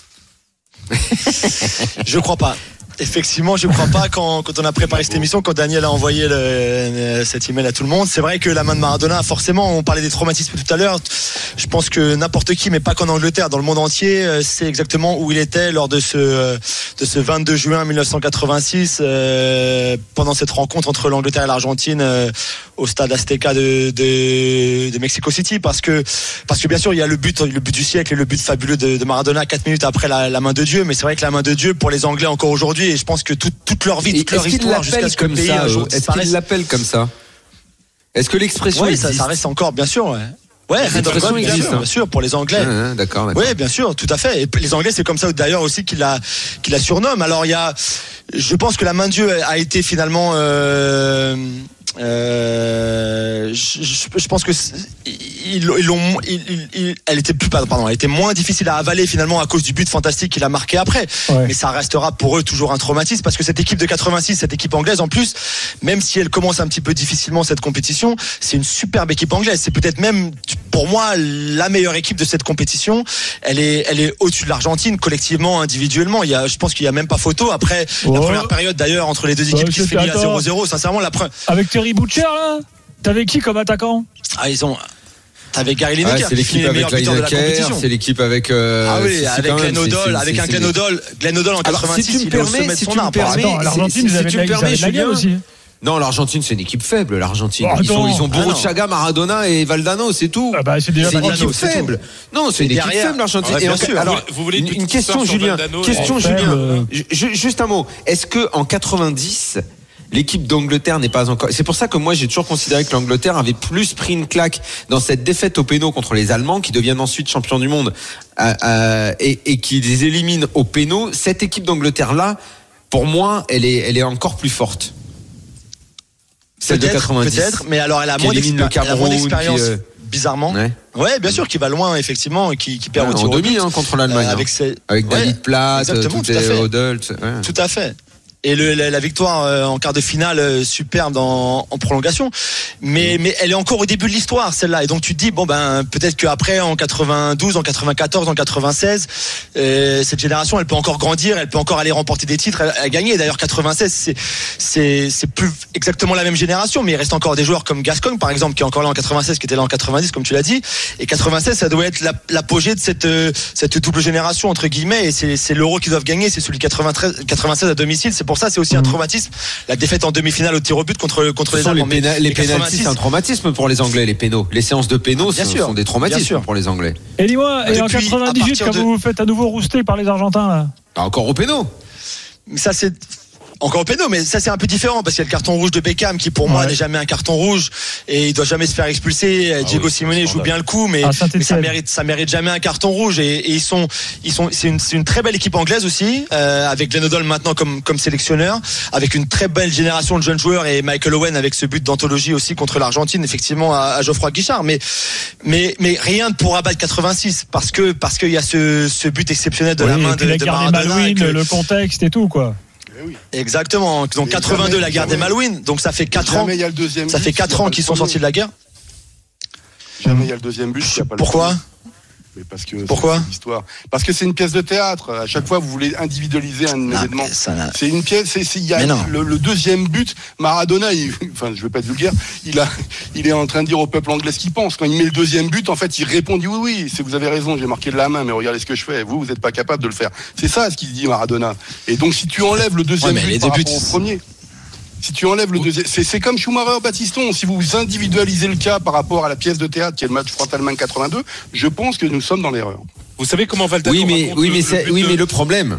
Je crois pas. Effectivement, je crois pas quand on a préparé cette émission, quand Daniel a envoyé cet email à tout le monde. C'est vrai que la main de Maradona, forcément, on parlait des traumatismes tout à l'heure. Je pense que n'importe qui, mais pas qu'en Angleterre, dans le monde entier, sait exactement où il était lors de ce 22 juin 1986, pendant cette rencontre entre l'Angleterre et l'Argentine au stade Azteca de Mexico City, parce que bien sûr il y a le but du siècle et le but fabuleux de Maradona 4 minutes après la main de Dieu, mais c'est vrai que la main de Dieu pour les Anglais encore aujourd'hui, et je pense que toute leur vie, toute leur histoire jusqu'à ce que le pays un jour disparaisse. Est-ce qu'ils l'appellent comme ça? Est-ce que l'expression existe? Ça reste encore, bien sûr. Ouais, l'expression existe, bien sûr, pour les Anglais. D'accord. Oui, bien sûr, tout à fait. Et les Anglais, c'est comme ça d'ailleurs aussi qu'ils la surnomment. Alors je pense que la main de Dieu a été finalement. Je pense que elle était moins difficile à avaler finalement à cause du but fantastique qu'il a marqué après. Ouais. Mais ça restera pour eux toujours un traumatisme, parce que cette équipe de 86, cette équipe anglaise en plus, même si elle commence un petit peu difficilement cette compétition, c'est une superbe équipe anglaise. C'est peut-être même pour moi la meilleure équipe de cette compétition. Elle est au-dessus de l'Argentine collectivement, individuellement. Je pense qu'il y a même pas photo après la première période d'ailleurs entre les deux équipes qui se finit à 0-0. Sincèrement, avec Terry Butcher là, t'avais qui comme attaquant? T'avais Gary Lineker, c'est l'équipe avec Lineker, c'est l'équipe avec avec Glenn Hoddle, avec un Glenn Hoddle en 86, il est au sommet de son art. Attends, l'Argentine, ils avaient la gueule aussi. Non, l'Argentine, c'est une équipe faible, l'Argentine. Ils ont Borruchaga, Maradona et Valdano, c'est tout. C'est déjà une équipe faible. Non, c'est une équipe faible, l'Argentine. Alors, vous voulez une question, Julien. Juste un mot. Est-ce que en 90, l'équipe d'Angleterre n'est pas encore. C'est pour ça que moi j'ai toujours considéré que l'Angleterre avait plus pris une claque dans cette défaite au péno contre les Allemands, qui deviennent ensuite champions du monde et qui les éliminent au péno. Cette équipe d'Angleterre là, pour moi, elle est encore plus forte. Celle de 90. Peut-être, mais alors elle a moins d'expérience. Bizarrement. Ouais, bien sûr, qui va loin, effectivement, et qui perd au tir au but. En demi contre l'Allemagne. Avec David Platt, Hoddle. Tout à fait. Et la victoire en quart de finale superbe en prolongation, mais elle est encore au début de l'histoire celle-là, et donc tu te dis peut-être qu'après en 92, en 94, en 96 cette génération elle peut encore grandir, elle peut encore aller remporter des titres, à gagner. D'ailleurs 96 c'est plus exactement la même génération, mais il reste encore des joueurs comme Gascoigne par exemple qui est encore là en 96, qui était là en 90 comme tu l'as dit, et 96 ça doit être l'apogée de cette double génération entre guillemets, et c'est l'Euro qu'ils doivent gagner, c'est celui 96 à domicile. C'est pour ça, c'est aussi un traumatisme. La défaite en demi-finale au tir au but contre les Allemands. Les pénaltys, c'est un traumatisme pour les Anglais, les pénaux. Les séances de pénaux sont des traumatismes pour les Anglais. Et dis-moi, et en 98, quand vous vous faites à nouveau rouster par les Argentins là. Encore au pénaux. Mais ça, c'est. Encore au péno, mais ça c'est un peu différent parce qu'il y a le carton rouge de Beckham qui pour moi n'est jamais un carton rouge et il doit jamais se faire expulser. Diego Simeone joue bien le coup, mais ça mérite jamais un carton rouge, et c'est une très belle équipe anglaise aussi, avec Glenn Hoddle maintenant comme sélectionneur, avec une très belle génération de jeunes joueurs, et Michael Owen avec ce but d'anthologie aussi contre l'Argentine, effectivement à Geoffroy Guichard, mais rien ne pourra battre 86 parce qu'il y a ce but exceptionnel de la main de Maradona, le contexte et tout quoi. Oui. Exactement. Donc 82 la guerre des Malouines. Donc ça fait 4 ans. Ça fait 4 ans qu'ils sont sortis de la guerre. Jamais il y a le deuxième but. Pourquoi ? Mais pourquoi ? Parce que c'est une pièce de théâtre. À chaque fois, vous voulez individualiser un événement. C'est une pièce. Il y a le deuxième but. Maradona, enfin, je vais pas être vulgaire. Il est en train de dire au peuple anglais ce qu'il pense. Quand il met le deuxième but, en fait, il répond, dit oui, vous avez raison, j'ai marqué de la main, mais regardez ce que je fais. Vous n'êtes pas capable de le faire. C'est ça ce qu'il dit Maradona. Et donc, si tu enlèves le deuxième but par rapport au premier. Si tu enlèves le deuxième, c'est comme Schumacher-Batiston. Si vous individualisez le cas par rapport à la pièce de théâtre qui est le match France-Allemagne 82, je pense que nous sommes dans l'erreur. Vous savez comment Valdano mais le problème,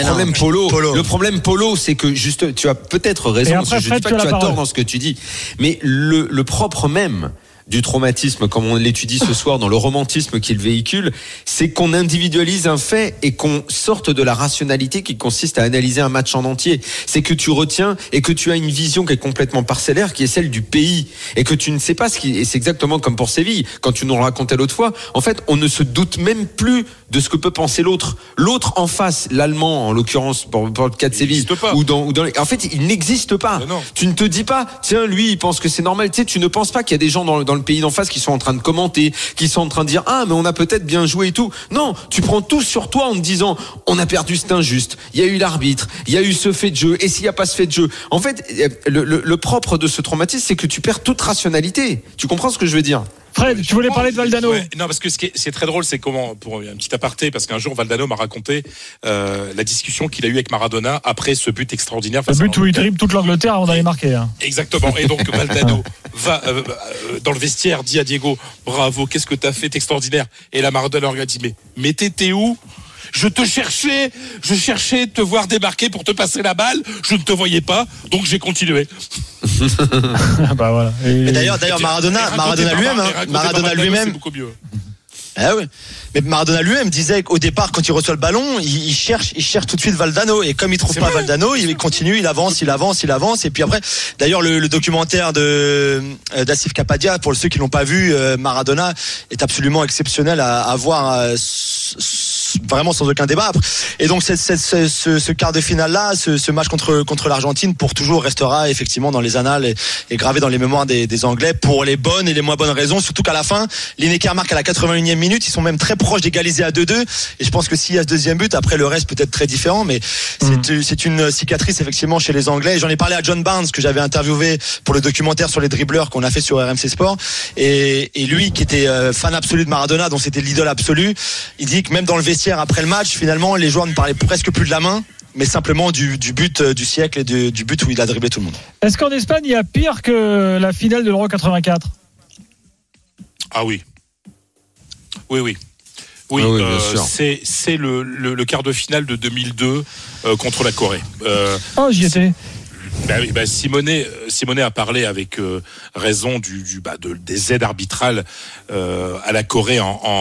Polo, c'est que juste, tu as peut-être raison. Je dis pas que tu as tort dans ce que tu dis, mais le propre même du traumatisme, comme on l'étudie ce soir dans le romantisme qu'il véhicule, c'est qu'on individualise un fait et qu'on sorte de la rationalité qui consiste à analyser un match en entier. C'est que tu retiens et que tu as une vision qui est complètement parcellaire, qui est celle du pays, et que tu ne sais pas et c'est exactement comme pour Séville, quand tu nous le racontais l'autre fois, en fait, on ne se doute même plus de ce que peut penser l'autre. L'autre en face, l'Allemand, en l'occurrence, pour le cas de Séville, en fait, il n'existe pas. Tu ne te dis pas, tiens, lui, il pense que c'est normal. Tu sais, tu ne penses pas qu'il y a des gens dans le pays d'en face qui sont en train de commenter, qui sont en train de dire, ah, mais on a peut-être bien joué et tout. Non, tu prends tout sur toi en te disant, on a perdu, c'est injuste. Il y a eu l'arbitre, il y a eu ce fait de jeu. Et s'il n'y a pas ce fait de jeu, en fait, le propre de ce traumatisme, c'est que tu perds toute rationalité. Tu comprends ce que je veux dire? Fred, tu voulais parler de Valdano? Non, parce que c'est très drôle, c'est comment, pour un petit aparté, parce qu'un jour Valdano m'a raconté la discussion qu'il a eue avec Maradona après ce but extraordinaire. Le but où il dribble toute l'Angleterre avant d'aller marquer. Hein. Exactement. Et donc Valdano va dans le vestiaire, dit à Diego, bravo, qu'est-ce que t'as fait, t'es extraordinaire. Et là Maradona lui a dit, mais t'étais où? Je cherchais de te voir débarquer pour te passer la balle, je ne te voyais pas, donc j'ai continué. Bah voilà. Mais d'ailleurs Maradona lui-même, c'est beaucoup mieux. Ah ouais. Mais Maradona lui-même disait qu'au départ, quand il reçoit le ballon, il cherche tout de suite Valdano, et comme il trouve pas Valdano, il continue, il avance, et puis après, d'ailleurs le documentaire d'Asif Kapadia, pour ceux qui l'ont pas vu, Maradona est absolument exceptionnel à voir. Vraiment sans aucun débat. Et donc ce quart de finale là, ce match contre l'Argentine pour toujours restera effectivement dans les annales et gravé dans les mémoires des Anglais pour les bonnes et les moins bonnes raisons, surtout qu'à la fin Lineker marque à la 81e minute, ils sont même très proches d'égaliser à 2-2, et je pense que s'il y a ce deuxième but, après le reste peut être très différent, mais c'est une cicatrice effectivement chez les Anglais. Et j'en ai parlé à John Barnes, que j'avais interviewé pour le documentaire sur les dribbleurs qu'on a fait sur RMC Sport, et lui qui était fan absolu de Maradona, dont c'était l'idole absolue, il dit que même dans le vestiaire après le match, finalement les joueurs ne parlaient presque plus de la main, mais simplement du but du siècle et du but où il a dribblé tout le monde. Est-ce qu'en Espagne il y a pire que la finale de l'Euro 84? Ah oui. Oui, c'est le quart de finale de 2002 contre la Corée. J'y étais. Simonet a parlé avec raison des aides arbitrales à la Corée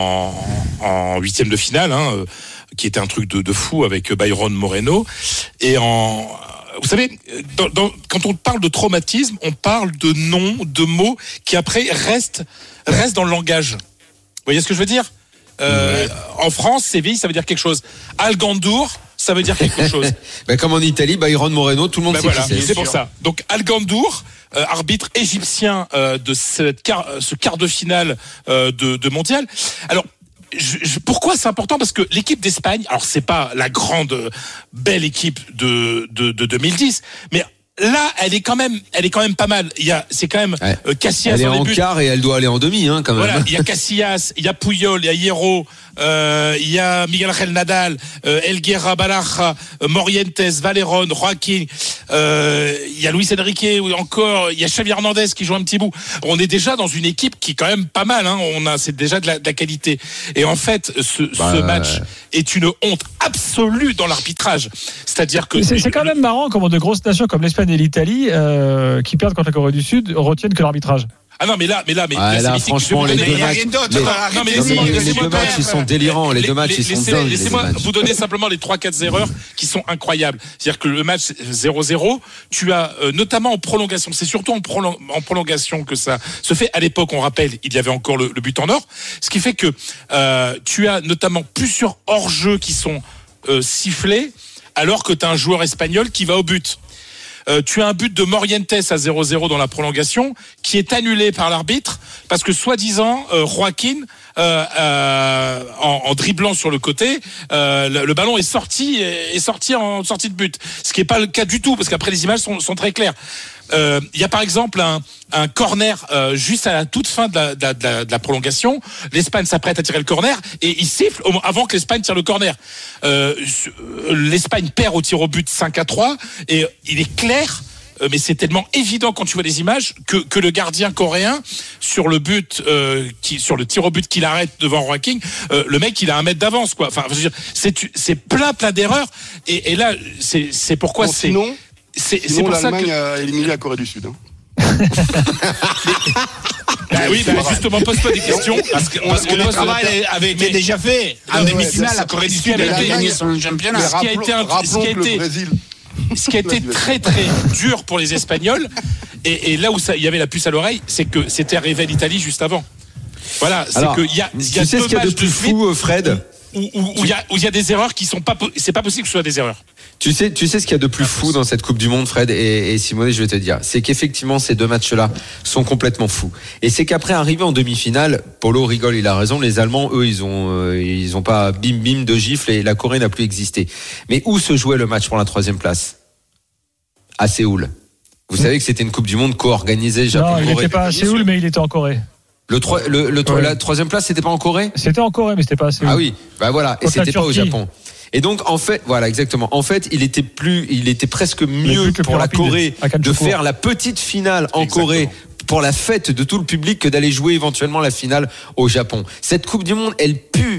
en huitième de finale, qui était un truc de fou avec Byron Moreno. Et vous savez, quand on parle de traumatisme, on parle de noms, de mots qui après restent dans le langage. Vous voyez ce que je veux dire? En France, Séville, ça veut dire quelque chose. Algandour, ça veut dire quelque chose. Comme en Italie, Byron Moreno, tout le monde sait qui c'est pour ça. Donc Algandour, arbitre égyptien de ce quart de finale de mondial. Alors pourquoi c'est important? Parce que l'équipe d'Espagne, alors c'est pas la grande belle équipe de 2010, mais là, elle est quand même pas mal. C'est quand même Casillas. Elle est en quart et elle doit aller en demi, quand même. Voilà, il y a Casillas, il y a Puyol, il y a Hierro, il y a Miguel Ángel Nadal, Elguera, Baraja, Morientes, Valerón, Joaquín, il y a Luis Enrique, encore, il y a Xavi Hernandez qui joue un petit bout. On est déjà dans une équipe qui est quand même pas mal, c'est déjà de la qualité. Et en fait, ce match est une honte absolue dans l'arbitrage. C'est-à-dire que c'est quand même marrant comment de grosses nations comme l'Espagne et l'Italie qui perdent contre la Corée du Sud retiennent que l'arbitrage. Ah non, mais là, franchement, les deux matchs, ils sont délirants. Les deux matchs, ils sont dingues. Laissez-moi vous donner simplement les 3-4 erreurs qui sont incroyables. C'est-à-dire que le match 0-0, tu as notamment en prolongation. C'est surtout en prolongation que ça se fait. À l'époque, on rappelle, il y avait encore le but en or. Ce qui fait que tu as notamment plusieurs hors-jeux qui sont sifflés, alors que tu as un joueur espagnol qui va au but. Tu as un but de Morientes à 0-0 dans la prolongation qui est annulé par l'arbitre parce que soi-disant Joaquín en dribblant sur le côté, le ballon est sorti en sortie de but, ce qui n'est pas le cas du tout parce qu'après les images sont très claires. Il y a par exemple un corner juste à la toute fin de la prolongation. L'Espagne s'apprête à tirer le corner et il siffle avant que l'Espagne tire le corner. L'Espagne perd au tir au but 5-3 et il est clair, mais c'est tellement évident quand tu vois les images que le gardien coréen sur le but sur le tir au but qu'il arrête devant Joaquín, le mec il a 1 mètre d'avance quoi. Enfin je veux dire, c'est plein d'erreurs et là c'est pourquoi sinon c'est pour ça l'Allemagne que a éliminé la Corée du Sud. Justement, pose-toi des questions. Parce que le travail avait été déjà fait. En demi-finale, la Corée du Sud a gagné son championnat. Ce qui a été très très dur pour les Espagnols, et là où il y avait la puce à l'oreille, c'est que c'était arrivé à l'Italie juste avant. Voilà, c'est qu'il y a tu sais ce qu'il y a de plus fou, Fred, où il y a des erreurs qui sont pas, c'est pas possible que ce soit des erreurs. Tu sais ce qu'il y a de plus fou dans cette Coupe du Monde, Fred et Simone, je vais te dire, c'est qu'effectivement ces deux matchs-là sont complètement fous. Et c'est qu'après arriver en demi-finale, Polo rigole, il a raison, les Allemands, eux, ils ont pas bim bim de gifle et la Corée n'a plus existé. Mais où se jouait le match pour la 3e place ? À Séoul. Vous savez que c'était une Coupe du Monde co-organisée Japon-Corée. Non, il n'était pas à Séoul, mais il était en Corée. La 3e place, c'était pas en Corée ? C'était en Corée, mais c'était pas à Séoul. Ah oui, bah voilà, et c'était pas au Japon. Et donc en fait, voilà exactement. En fait, il était presque mieux pour la Corée de faire la petite finale en Corée pour la fête de tout le public que d'aller jouer éventuellement la finale au Japon. Cette Coupe du Monde, elle pue.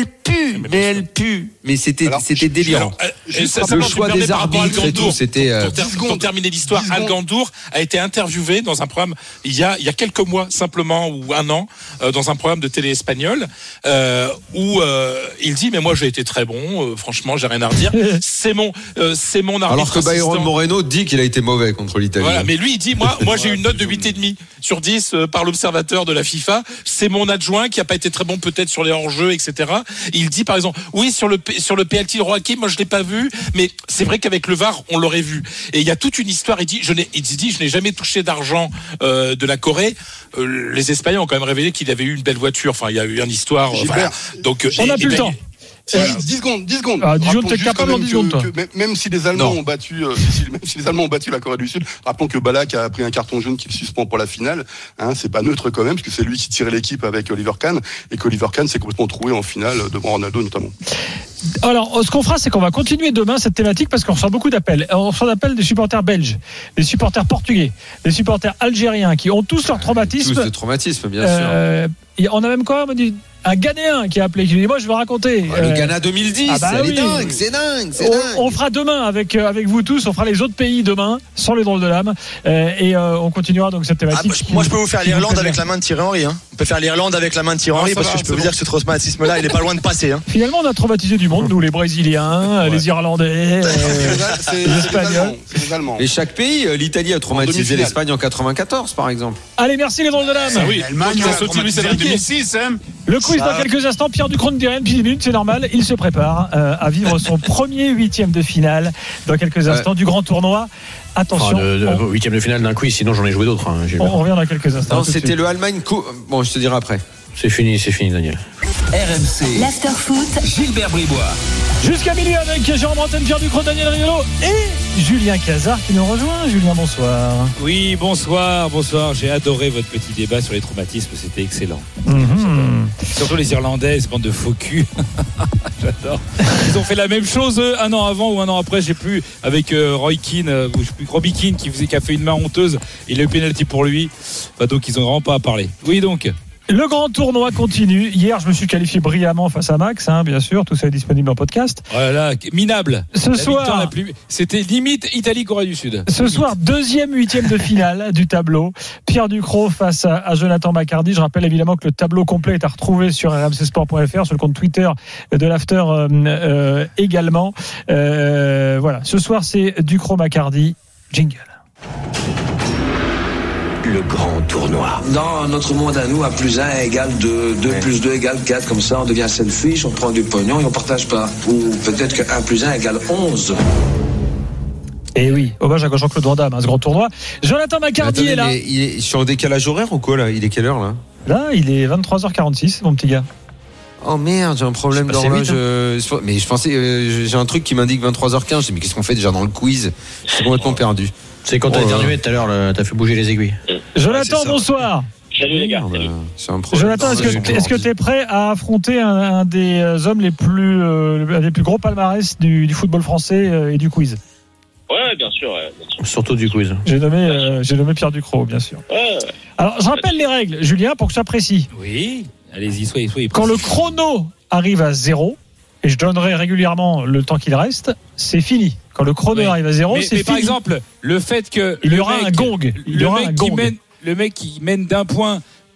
Mais c'était délirant. Le choix des arbitres et tout, c'était. Pour terminer l'histoire, Al Gandour a été interviewé dans un programme il y a quelques mois simplement ou un an dans un programme de télé espagnol où il dit mais moi j'ai été très bon, franchement j'ai rien à redire. C'est mon arbitre. Alors que Byron Moreno dit qu'il a été mauvais contre l'Italie. Voilà, mais lui il dit moi j'ai une note de 8,5 sur 10 par l'observateur de la FIFA. C'est mon adjoint qui a pas été très bon peut-être sur les hors-jeux, etc. Il dit par exemple oui sur le penalty de Roy Keane, moi je l'ai pas vu, mais c'est vrai qu'avec le VAR on l'aurait vu. Et il y a toute une histoire. Il dit je n'ai jamais touché d'argent de la Corée. Les Espagnols ont quand même révélé qu'il avait eu une belle voiture. Enfin il y a eu une histoire. Voilà. Donc on n'a plus le temps. 10 secondes. 10 secondes, t'es capable en 10 secondes, toi. Même si les Allemands ont battu, la Corée du Sud, rappelons que Ballack a pris un carton jaune qui le suspend pour la finale. C'est pas neutre quand même, parce que c'est lui qui tirait l'équipe avec Oliver Kahn, et qu'Oliver Kahn s'est complètement trouvé en finale devant Ronaldo notamment. Alors, ce qu'on fera, c'est qu'on va continuer demain cette thématique parce qu'on reçoit beaucoup d'appels. On reçoit d'appels des supporters belges, des supporters portugais, des supporters algériens qui ont tous leur traumatisme. Tous de traumatisme, bien sûr. On a même quoi, un Ghanéen qui a appelé, qui dit moi je veux raconter. Le Ghana 2010, c'est dingue. On fera demain avec vous tous, on fera les autres pays demain, sans les drôles de l'âme, et on continuera donc cette thématique. Moi je peux vous faire l'Irlande avec la main de Thierry Henry. On peut faire l'Irlande avec la main de Thierry Henry parce que je peux vous dire que ce traumatisme-là, il est pas loin de passer. Finalement, on a traumatisé du monde, nous les Brésiliens, les Irlandais, les Espagnols. Et chaque pays, l'Italie a traumatisé l'Espagne en 94 par exemple. Allez, merci les drôles de l'âme. L'Allemagne a traumatisé en 2006. Le quiz dans quelques instants. Pierre Ducrot ne dit rien depuis 10 minutes, c'est normal. Il se prépare à vivre son premier 8e de finale dans quelques instants du grand tournoi. Attention. 8e de finale d'un quiz, sinon j'en ai joué d'autres. On revient dans quelques instants. Non, c'était le Allemagne. Bon, je te dirai après. C'est fini, Daniel. RMC. L'after-foot. Gilbert Bribois. Jusqu'à minuit avec Jérôme Bretagne, Pierre Ducrot, Daniel Riolo et Julien Cazard qui nous rejoint. Julien, bonsoir. Oui, bonsoir. J'ai adoré votre petit débat sur les traumatismes, c'était excellent. Surtout les Irlandais, ces bandes de faux cul. J'adore. Ils ont fait la même chose un an avant ou un an après, j'ai plus, avec Roy Keane, Robbie Keane qui a fait une main honteuse. Il a eu pénalty pour lui. Donc ils ont vraiment pas à parler. Oui, donc. Le grand tournoi continue. Hier, je me suis qualifié brillamment face à Max, bien sûr. Tout ça est disponible en podcast. Voilà, minable. Ce soir, c'était limite Italie-Corée du Sud. Ce soir, 2e 8e de finale du tableau. Pierre Ducrot face à Jonathan Macardy. Je rappelle évidemment que le tableau complet est à retrouver sur rmcsport.fr, sur le compte Twitter de l'After également. Voilà. Ce soir, c'est Ducrot-Macardy. Jingle. Le grand tournoi. Dans notre monde à nous, 1+1 égale 2, 2 plus 2 égale 4, comme ça on devient selfish, on prend du pognon et on partage pas. Ou peut-être que 1+1 égale 11. Et oui, hommage à Jean-Claude Van Damme, ce grand tournoi. Jonathan Macardy est là. Il est sur un décalage horaire ou quoi là ? Il est quelle heure là ? Là, il est 23h46, mon petit gars. Oh merde, j'ai un problème d'horloge. Mais je pensais, j'ai un truc qui m'indique 23h15. Je dis mais qu'est-ce qu'on fait déjà dans le quiz ? Je suis complètement perdu. C'est quand t'as éternué tout à l'heure, t'as fait bouger les aiguilles. Jonathan, bonsoir. Salut les gars. C'est un problème. Jonathan, est-ce que tu es prêt à affronter un des hommes les plus gros palmarès du football français et du quiz ? Ouais, bien sûr. Surtout du quiz. J'ai nommé Pierre Ducrot, bien sûr. Ouais. Alors, je rappelle les règles, Julien, pour que ça précis. Oui, allez-y, soyez précis. Quand le chrono arrive à 0, et je donnerai régulièrement le temps qu'il reste, c'est fini. Quand le chrono arrive à 0, c'est fini. Par exemple, le fait que il y aura un gong. Le mec qui mène d'un point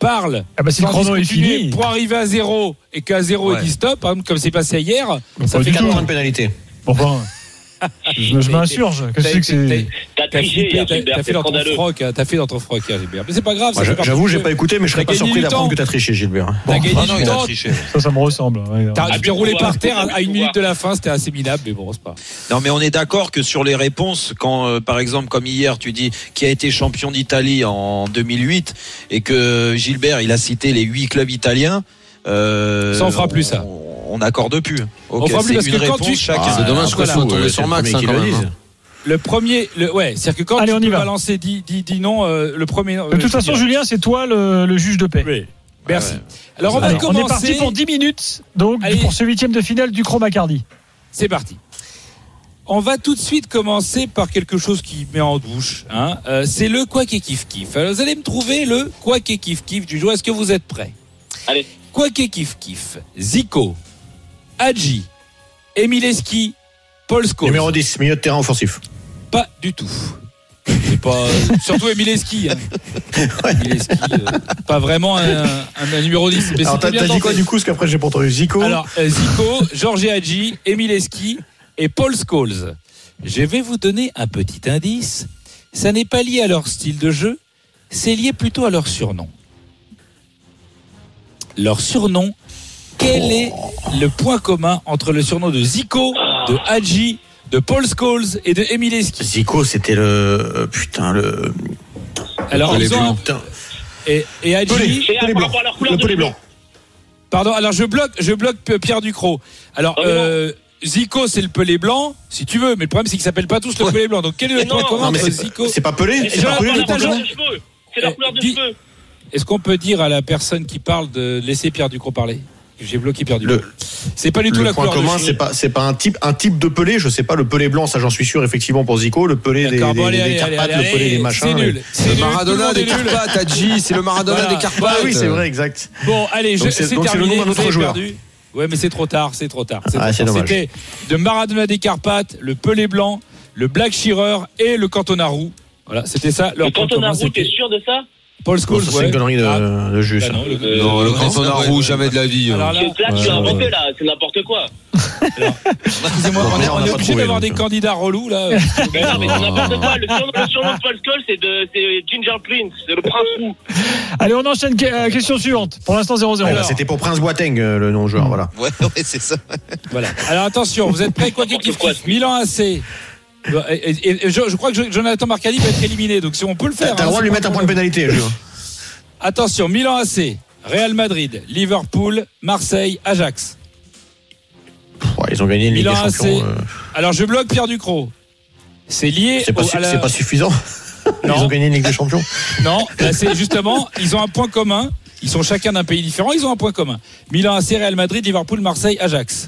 parle. Si le chrono est fini. Pour arriver à 0 et qu'à 0 il dit stop, par exemple, comme c'est passé hier, ça fait 4 points de pénalité. Bon, je m'insurge. Qu'est-ce que c'est? T'as triché, t'as fait dans ton froc, Gilbert. Mais c'est pas grave. J'avoue, j'ai pas écouté, mais je serais pas surpris d'apprendre que t'as triché, Gilbert. T'as gagné du temps. Ça me ressemble. T'as pu rouler par terre à 1 minute de la fin, c'était assez minable, mais bon, c'est pas. Non, mais on est d'accord que sur les réponses, quand par exemple comme hier, tu dis qui a été champion d'Italie en 2008 et que Gilbert il a cité les 8 clubs italiens. Ça en fera plus ça. On n'accorde plus. On fera plus parce que quand tu. C'est dommage que ça soit tombé sur Max quand même. Le premier, c'est-à-dire que quand tu peux balancer 10 noms, le premier. De toute façon, Julien, c'est toi le juge de paix. Oui. Merci. Alors on va commencer. On est parti pour 10 minutes, donc pour ce 8e de finale du Cro-Macardy. C'est parti. On va tout de suite commencer par quelque chose qui met en bouche. C'est le Quack et Kif Kif. Alors vous allez me trouver le Quack et Kif Kif du jour. Est-ce que vous êtes prêts? Allez. Quack et Kif Kif. Zico, Hadji, Emileski, Paul Scholes. Numéro 10, milieu de terrain offensif. Pas du tout. C'est pas surtout Emileski. Emileski, pas vraiment un numéro 10. Mais alors t'as dit quoi du coup? Parce qu'après j'ai pas entendu. Zico. Alors Zico, Georges Hadji, Emileski et Paul Scholes. Je vais vous donner un petit indice. Ça n'est pas lié à leur style de jeu, c'est lié plutôt à leur surnom. Leur surnom, quel est le point commun entre le surnom de Zico, de Hadji, de Paul Scholes et de Emileski? Zico, c'était le alors ils ont et Hadji, le pelé blanc. Pardon, alors je bloque Pierre Ducrot. Alors Zico, c'est le pelé blanc, si tu veux, mais le problème c'est qu'ils s'appellent pas tous le pelé blanc. Donc quel est le point commun entre Zico? C'est pas pelé, c'est la couleur de cheveux. Est-ce qu'on peut dire à la personne qui parle de laisser Pierre Ducrot parler? J'ai bloqué Pierre Ducrot. C'est pas du tout la couleur. Le point commun, c'est pas un type de pelé. Je sais pas, le pelé blanc, ça j'en suis sûr effectivement pour Zico. Le pelé des Carpates, le pelé des machins. C'est nul. Le Maradona des Carpates, Hadji, c'est le Maradona des Carpates. Ah oui, c'est vrai, exact. Bon, allez, c'est terminé. C'est le nom d'un autre joueur. Ouais, mais c'est trop tard. C'est dommage. C'était de Maradona des Carpates, le pelé blanc, le Black Shearer et le Cantonaro. Voilà, c'était ça. Le Cantonaro, t'es sûr de ça? Paul Scholes, c'est une connerie de juge. Non, le Cantonaro, jamais de la vie. Là, tu l'as inventé, là, c'est n'importe quoi. Excusez-moi, on est obligé d'avoir des candidats relous, là. Mais non, mais c'est n'importe quoi. Le surnom de Paul Scholes, c'est Ginger Prince, c'est le prince roux. Allez, on enchaîne. Question suivante. Pour l'instant, 0-0. C'était pour Prince Boateng, le nom joueur, voilà. Ouais, c'est ça. Voilà. Alors attention, vous êtes prêts? Quoi qu'il kiffe. Milan AC. Et je crois que Jonathan Marcali va être éliminé, donc si on peut le faire. T'as le droit de lui mettre un point de pénalité. Attention, Milan AC, Real Madrid, Liverpool, Marseille, Ajax. Ils ont gagné une Ligue des Champions. Alors je bloque Pierre Ducrot. C'est lié. C'est pas suffisant. Ils ont gagné une Ligue des Champions. Non, là c'est justement, ils ont un point commun. Ils sont chacun d'un pays différent. Ils ont un point commun. Milan AC, Real Madrid, Liverpool, Marseille, Ajax.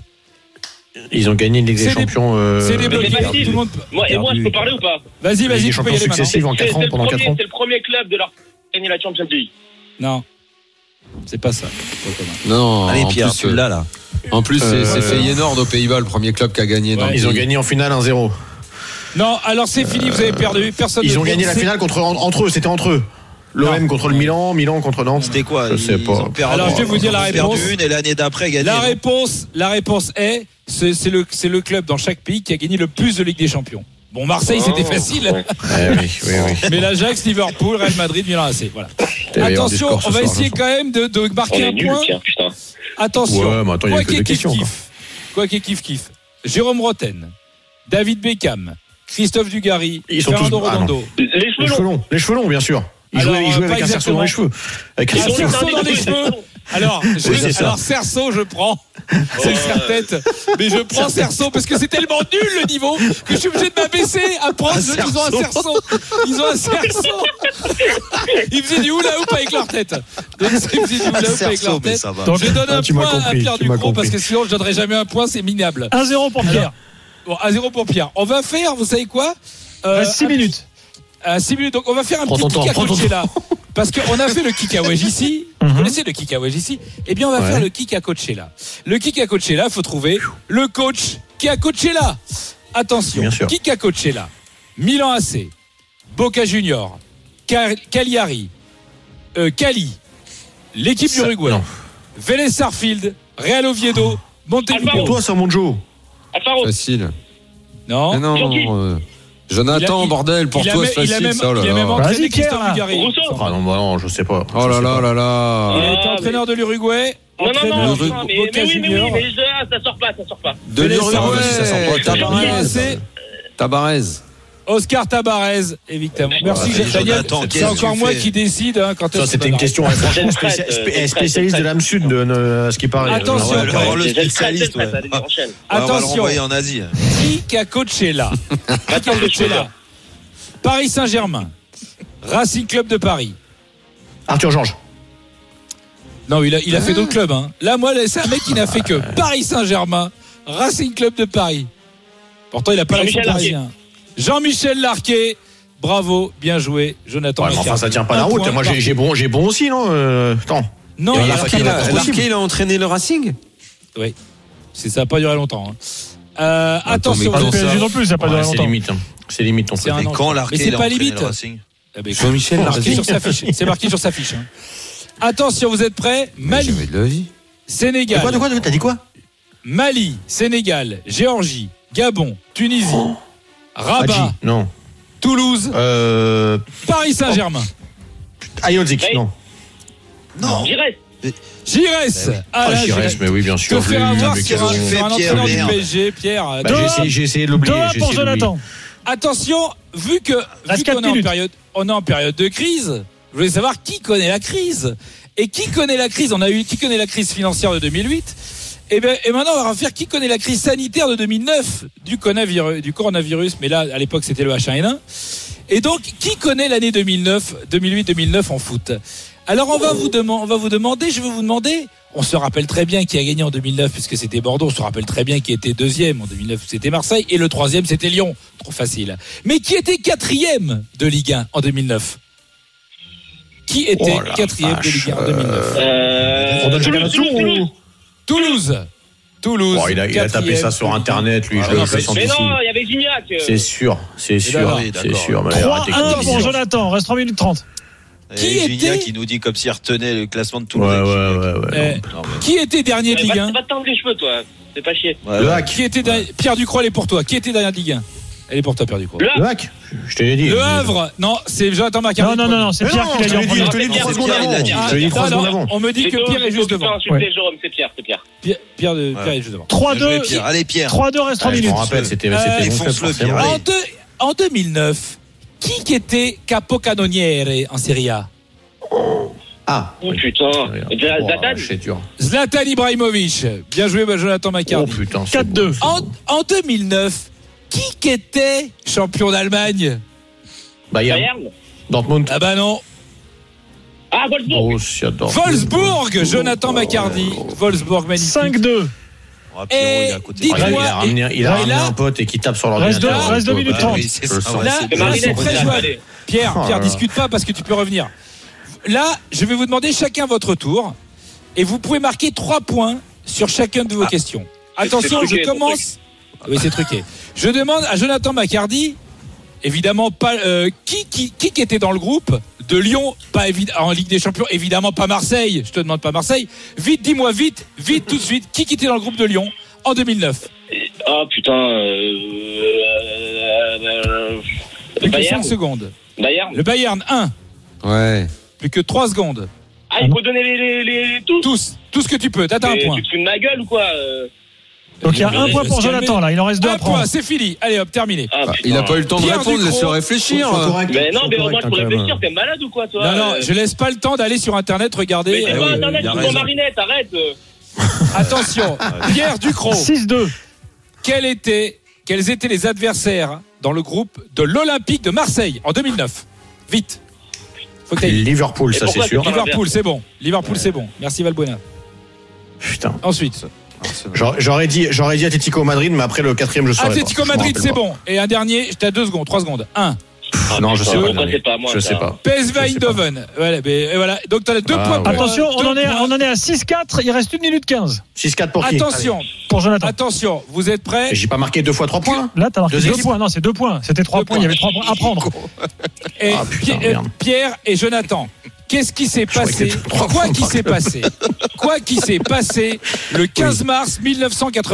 Ils ont gagné une Ligue des Champions. C'est débloqué. Tout le monde. Moi, je peux parler ou pas? Vas-y, Ligue des Champions successives en 4 ans, pendant 4 ans. C'est le premier club de leur gagner la Champions League. Non, c'est pas ça. Non. Allez, Pierre, tu l'as là. En plus, c'est Feyenoord aux Pays-Bas, le premier club qui a gagné. Ils ont gagné en finale 1-0. Non, alors c'est fini, vous avez perdu. Personne. Ils ont gagné la finale entre eux, c'était entre eux. L'OM contre le Milan contre Nantes. C'était quoi? Je sais pas. Alors je vais vous dire la réponse. Perdu une et l'année d'après gagné. La réponse est c'est le club dans chaque pays qui a gagné le plus de Ligue des Champions. Bon, Marseille, c'était facile. Oui. Mais l'Ajax, Liverpool, Real Madrid, Milan AC. Voilà. Attention, on va essayer quand même de marquer un point. Attention. Ouais, mais attends, il y a que deux questions. Quoi qu'il kiffe. Jérôme Roten, David Beckham, Christophe Dugarry, Fernando Redondo. Les cheveux longs, bien sûr. Il jouait avec un cerceau dans les cheveux. Un cerceau dans les cheveux. Alors Cerceau, je prends. C'est le serre-tête. Mais je prends Cerceau parce que c'est tellement nul le niveau que je suis obligé de m'abaisser à prendre ceux qui ont un cerceau. Ils ont un cerceau. Ils faisaient du hula-hoop avec leur tête. Donc ils faisaient du hula-hoop avec leur tête. Donc je donne un point à Pierre Ducrot parce que sinon je donnerai jamais un point, c'est minable. 1-0 pour Pierre. Bon, 1-0 pour Pierre. On va faire, vous savez quoi? 6 minutes. 6 minutes, donc on va faire un petit kick à Coachella. Parce qu'on a fait le kick à Wedge ici. Vous connaissez le kick à Wedge ici? Eh bien, on va faire le kick à Coachella. Le kick à Coachella, il faut trouver le coach qui a Coachella. Attention, kick à Coachella. Milan AC, Boca Junior, Cagliari, Cali, l'équipe d'Uruguay, non. Vélez Sarsfield, Real Oviedo, Montevideo. Pour toi, ça, mon Joe. Alfaro. Facile. Non. Mais non. Jonathan, bordel, pour toi, c'est facile, ça. Il a même entraîné Christophe Dugarry. Ah non, je sais pas. Oh là là là là. Il a été entraîneur de l'Uruguay. Non, entraîneur de mais Boca oui, Juniors. mais ça sort pas. De l'Uruguay, ça sent pas. Tabarez. Oscar Tabarez, évidemment. Merci, Daniel. C'est encore moi qui décide quand ça, c'était une question franchement spécialiste de l'âme sud de ce qui paraît. Attention, le spécialiste. Attention. En Asie. Qui a coaché là? Qui a coaché là? Paris Saint-Germain, Racing Club de Paris. Arthur Georges. Non, il a fait d'autres clubs. Hein. Là, moi, c'est un mec qui n'a fait que Paris Saint-Germain, Racing Club de Paris. Pourtant, il n'a pas l'accent parisien. Jean-Michel Larquet, bravo, bien joué, Jonathan. Ouais, enfin, ça tient pas la route. Moi, j'ai bon aussi, non attends. Non, Larquet, il a entraîné le Racing. Oui, ça n'a pas duré longtemps. Hein. Attention, pas le PSG non plus, ça n'a pas duré longtemps. C'est limite, ton truc. Mais quand Larquet, mais c'est pas limite. Jean-Michel Larquet sur sa fiche. C'est marqué sur sa fiche. Hein. Attention, vous êtes prêts? Mali, Sénégal. De quoi t'as dit quoi? Mali, Sénégal, Géorgie, Gabon, Tunisie, Rabat, non. Toulouse, Paris Saint-Germain. Ayodzik, non. Non. Giresse. Giresse, mais oui, bien sûr. Te faire avoir sur un entraîneur du PSG, Pierre. J'ai essayé de l'oublier. Pour Jonathan. Attention, vu qu'on est en période de crise, je voulais savoir qui connaît la crise. Et qui connaît la crise? Qui connaît la crise financière de 2008? Et maintenant, on va faire qui connaît la crise sanitaire de 2009 du coronavirus. Mais là, à l'époque, c'était le H1N1. Et donc, qui connaît l'année 2008-2009 en foot? Alors, je vais vous demander, on se rappelle très bien qui a gagné en 2009 puisque c'était Bordeaux, on se rappelle très bien qui était deuxième en 2009, c'était Marseille, et le troisième, c'était Lyon. Trop facile. Mais qui était quatrième de Ligue 1 en 2009? Qui était quatrième de Ligue 1 en 2009? Toulouse. Oh, il a tapé ça sur Internet, lui. Mais non, il y avait Gignac. C'est sûr. 3-1 pour Jonathan, reste 3 minutes 30. Gignac qui nous dit comme s'il retenait le classement de Toulouse. Ouais. Qui était dernier de Ligue 1? Va te tendre les cheveux, toi. C'est pas chier. Le Hack. Qui était Pierre Ducroix, elle est pour toi. Qui était dernier de Ligue 1? Elle est pour toi, Pierre Ducroix. Le Hack. Je te l'ai dit. Le Havre. Non, c'est Jonathan Macardy. Non, c'est Pierre qui l'a dit en premier. Je te l'ai dit 3 secondes avant. On me dit que Pierre est juste devant. Jérôme, c'est Pierre. Pierre est juste devant. 3-2. Allez, Pierre. 3-2, reste 3 minutes. Je me rappelle, c'était En 2009, qui était capocannoniere en Serie A? Ah. Oh putain. Zlatan. Zlatan Ibrahimovic. Bien joué, Jonathan Macardy. Oh putain. 4-2. En 2009, qui était champion d'Allemagne? Bayern. Dortmund. Ah bah non. Ah, Wolfsburg. Wolfsburg, Jonathan Macardy. Wolfsburg, magnifique. 5-2. Et dites-moi, il a ramené un pote et qui tape sur l'ordinateur. Reste 2 minutes 30. Là, c'est très jouable. Pierre, discute pas parce que tu peux revenir. Là, je vais vous demander chacun votre tour et vous pouvez marquer 3 points sur chacune de vos questions. Attention, je commence. Oui, c'est truqué. Je demande à Jonathan Macardy, évidemment pas qui était dans le groupe de Lyon, pas en Ligue des Champions, évidemment pas Marseille. Je te demande pas Marseille. Vite, dis-moi vite, tout de suite, qui était dans le groupe de Lyon en 2009? Oh putain. Plus que 5 secondes. Bayern. Le Bayern 1. Ouais. Plus que 3 secondes. Ah, il faut donner les tous. Tout ce que tu peux. T'as un point. Tu te fous de ma gueule ou quoi? Donc il y a 1 point pour Jonathan là, il en reste 2 à prendre. 1 point, c'est fini. Allez hop, terminé. Il n'a pas eu le temps de répondre, laisse-le réfléchir. Mais non, mais au moins pour réfléchir, t'es malade ou quoi toi? Non, je laisse pas le temps d'aller sur Internet regarder. Mais t'es pas Internet, tu prends Marinette, arrête. Attention, Pierre Ducrot. 6-2. Quels étaient les adversaires dans le groupe de l'Olympique de Marseille en 2009? Vite. Liverpool, ça c'est sûr. Liverpool, c'est bon. C'est bon. Merci Valbuena. Putain. Ensuite. J'aurais dit Atlético Madrid, mais après le 4e, je saurais pas. Atlético Madrid, c'est bon. Et un dernier, t'as 2 secondes, 3 secondes. 1. Non, je sais pas. Je sais pas. PSV Eindhoven. Voilà. Donc t'as 2 points. Attention, on en est à 6-4, il reste 1 minute 15. 6-4 pour qui? Attention. Pour Jonathan. Attention, vous êtes prêts? J'ai pas marqué 2 fois 3 points. Là, t'as marqué 2 points. Non, c'est 2 points. C'était 3 points. Il y avait 3 points à prendre. Et Pierre et Jonathan, Qu'est-ce qui s'est passé Quoi qui s'est passé le 15 mars 1995 ?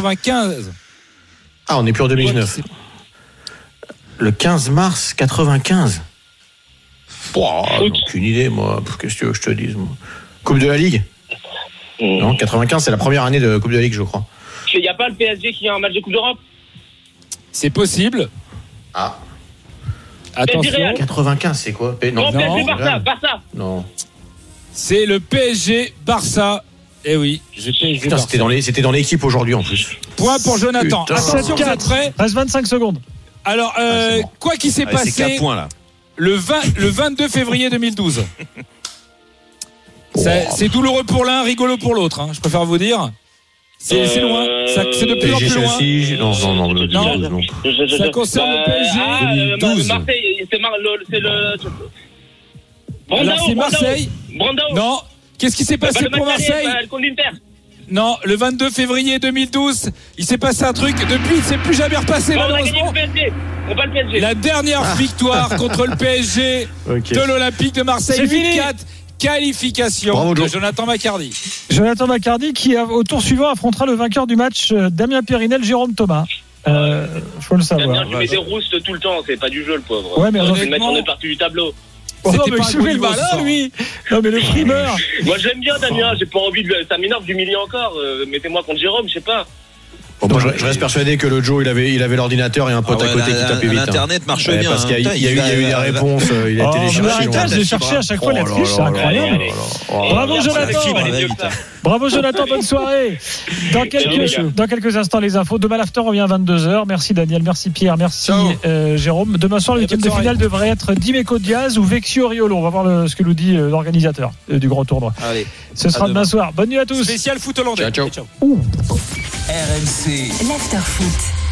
Ah, on n'est plus en 2019. Le 15 mars 95. Aucune idée, moi. Qu'est-ce que tu veux que je te dise, moi. Coupe de la Ligue ? Non, 95, c'est la première année de Coupe de la Ligue, je crois. Il n'y a pas le PSG qui a un match de Coupe d'Europe ? C'est possible. Ah. Attention. 95, c'est quoi ? Non, PSG Barça. Non. C'est le PSG Barça. Eh oui, Putain, c'était dans l'équipe aujourd'hui en plus. Point pour Jonathan. Attention, vous êtes prêts ? Reste 25 secondes. Alors, quoi qui s'est passé c'est 4 points, là. Le 22 février 2012. C'est douloureux pour l'un, rigolo pour l'autre. Je préfère vous dire. C'est loin. C'est de plus en plus loin. Non, le 2012, non. Ça concerne le PSG. 2012. Marseille, c'est le. Alors, c'est Marseille. Brando. Non. Qu'est-ce qui s'est passé pour Marseille ? Non, le 22 février 2012, il s'est passé un truc. Depuis, il ne s'est plus jamais repassé, malheureusement. On bat le PSG. La dernière victoire contre le PSG de l'Olympique de Marseille. 8-4. Qualification de Jonathan Maccardy. Jonathan Maccardy qui, au tour suivant, affrontera le vainqueur du match, Damien Périnel, Jérôme Thomas. Faut le savoir. Damien, tu mets des roustes tout le temps, c'est pas du jeu, le pauvre. Ouais, mais on est parti du tableau. Oh non, mais je suis le malin, lui. Non, mais le primeur. Moi, j'aime bien Damien, j'ai pas envie de. Ça m'énerve d'humilier encore. Mettez-moi contre Jérôme, je sais pas. Bon, moi, je reste persuadé que le Joe, il avait l'ordinateur et un pote à côté qui tapait vite. L'internet marche bien. Parce qu'il y a eu des réponses, il a téléchargé. J'ai cherché à chaque fois la triche, c'est incroyable. Bravo Jonathan. Bravo Jonathan, bonne soirée. Dans quelques instants, les infos. Demain, l'after revient à 22h. Merci Daniel, merci Pierre, merci Jérôme. Demain soir, le huitième de finale devrait être Dimeco Diaz ou Vexio Riolo. On va voir ce que nous dit l'organisateur du grand tournoi. Allez. Ce sera demain soir. Bonne nuit à tous. Spécial foot hollandais. Ciao. RMC. L'after foot.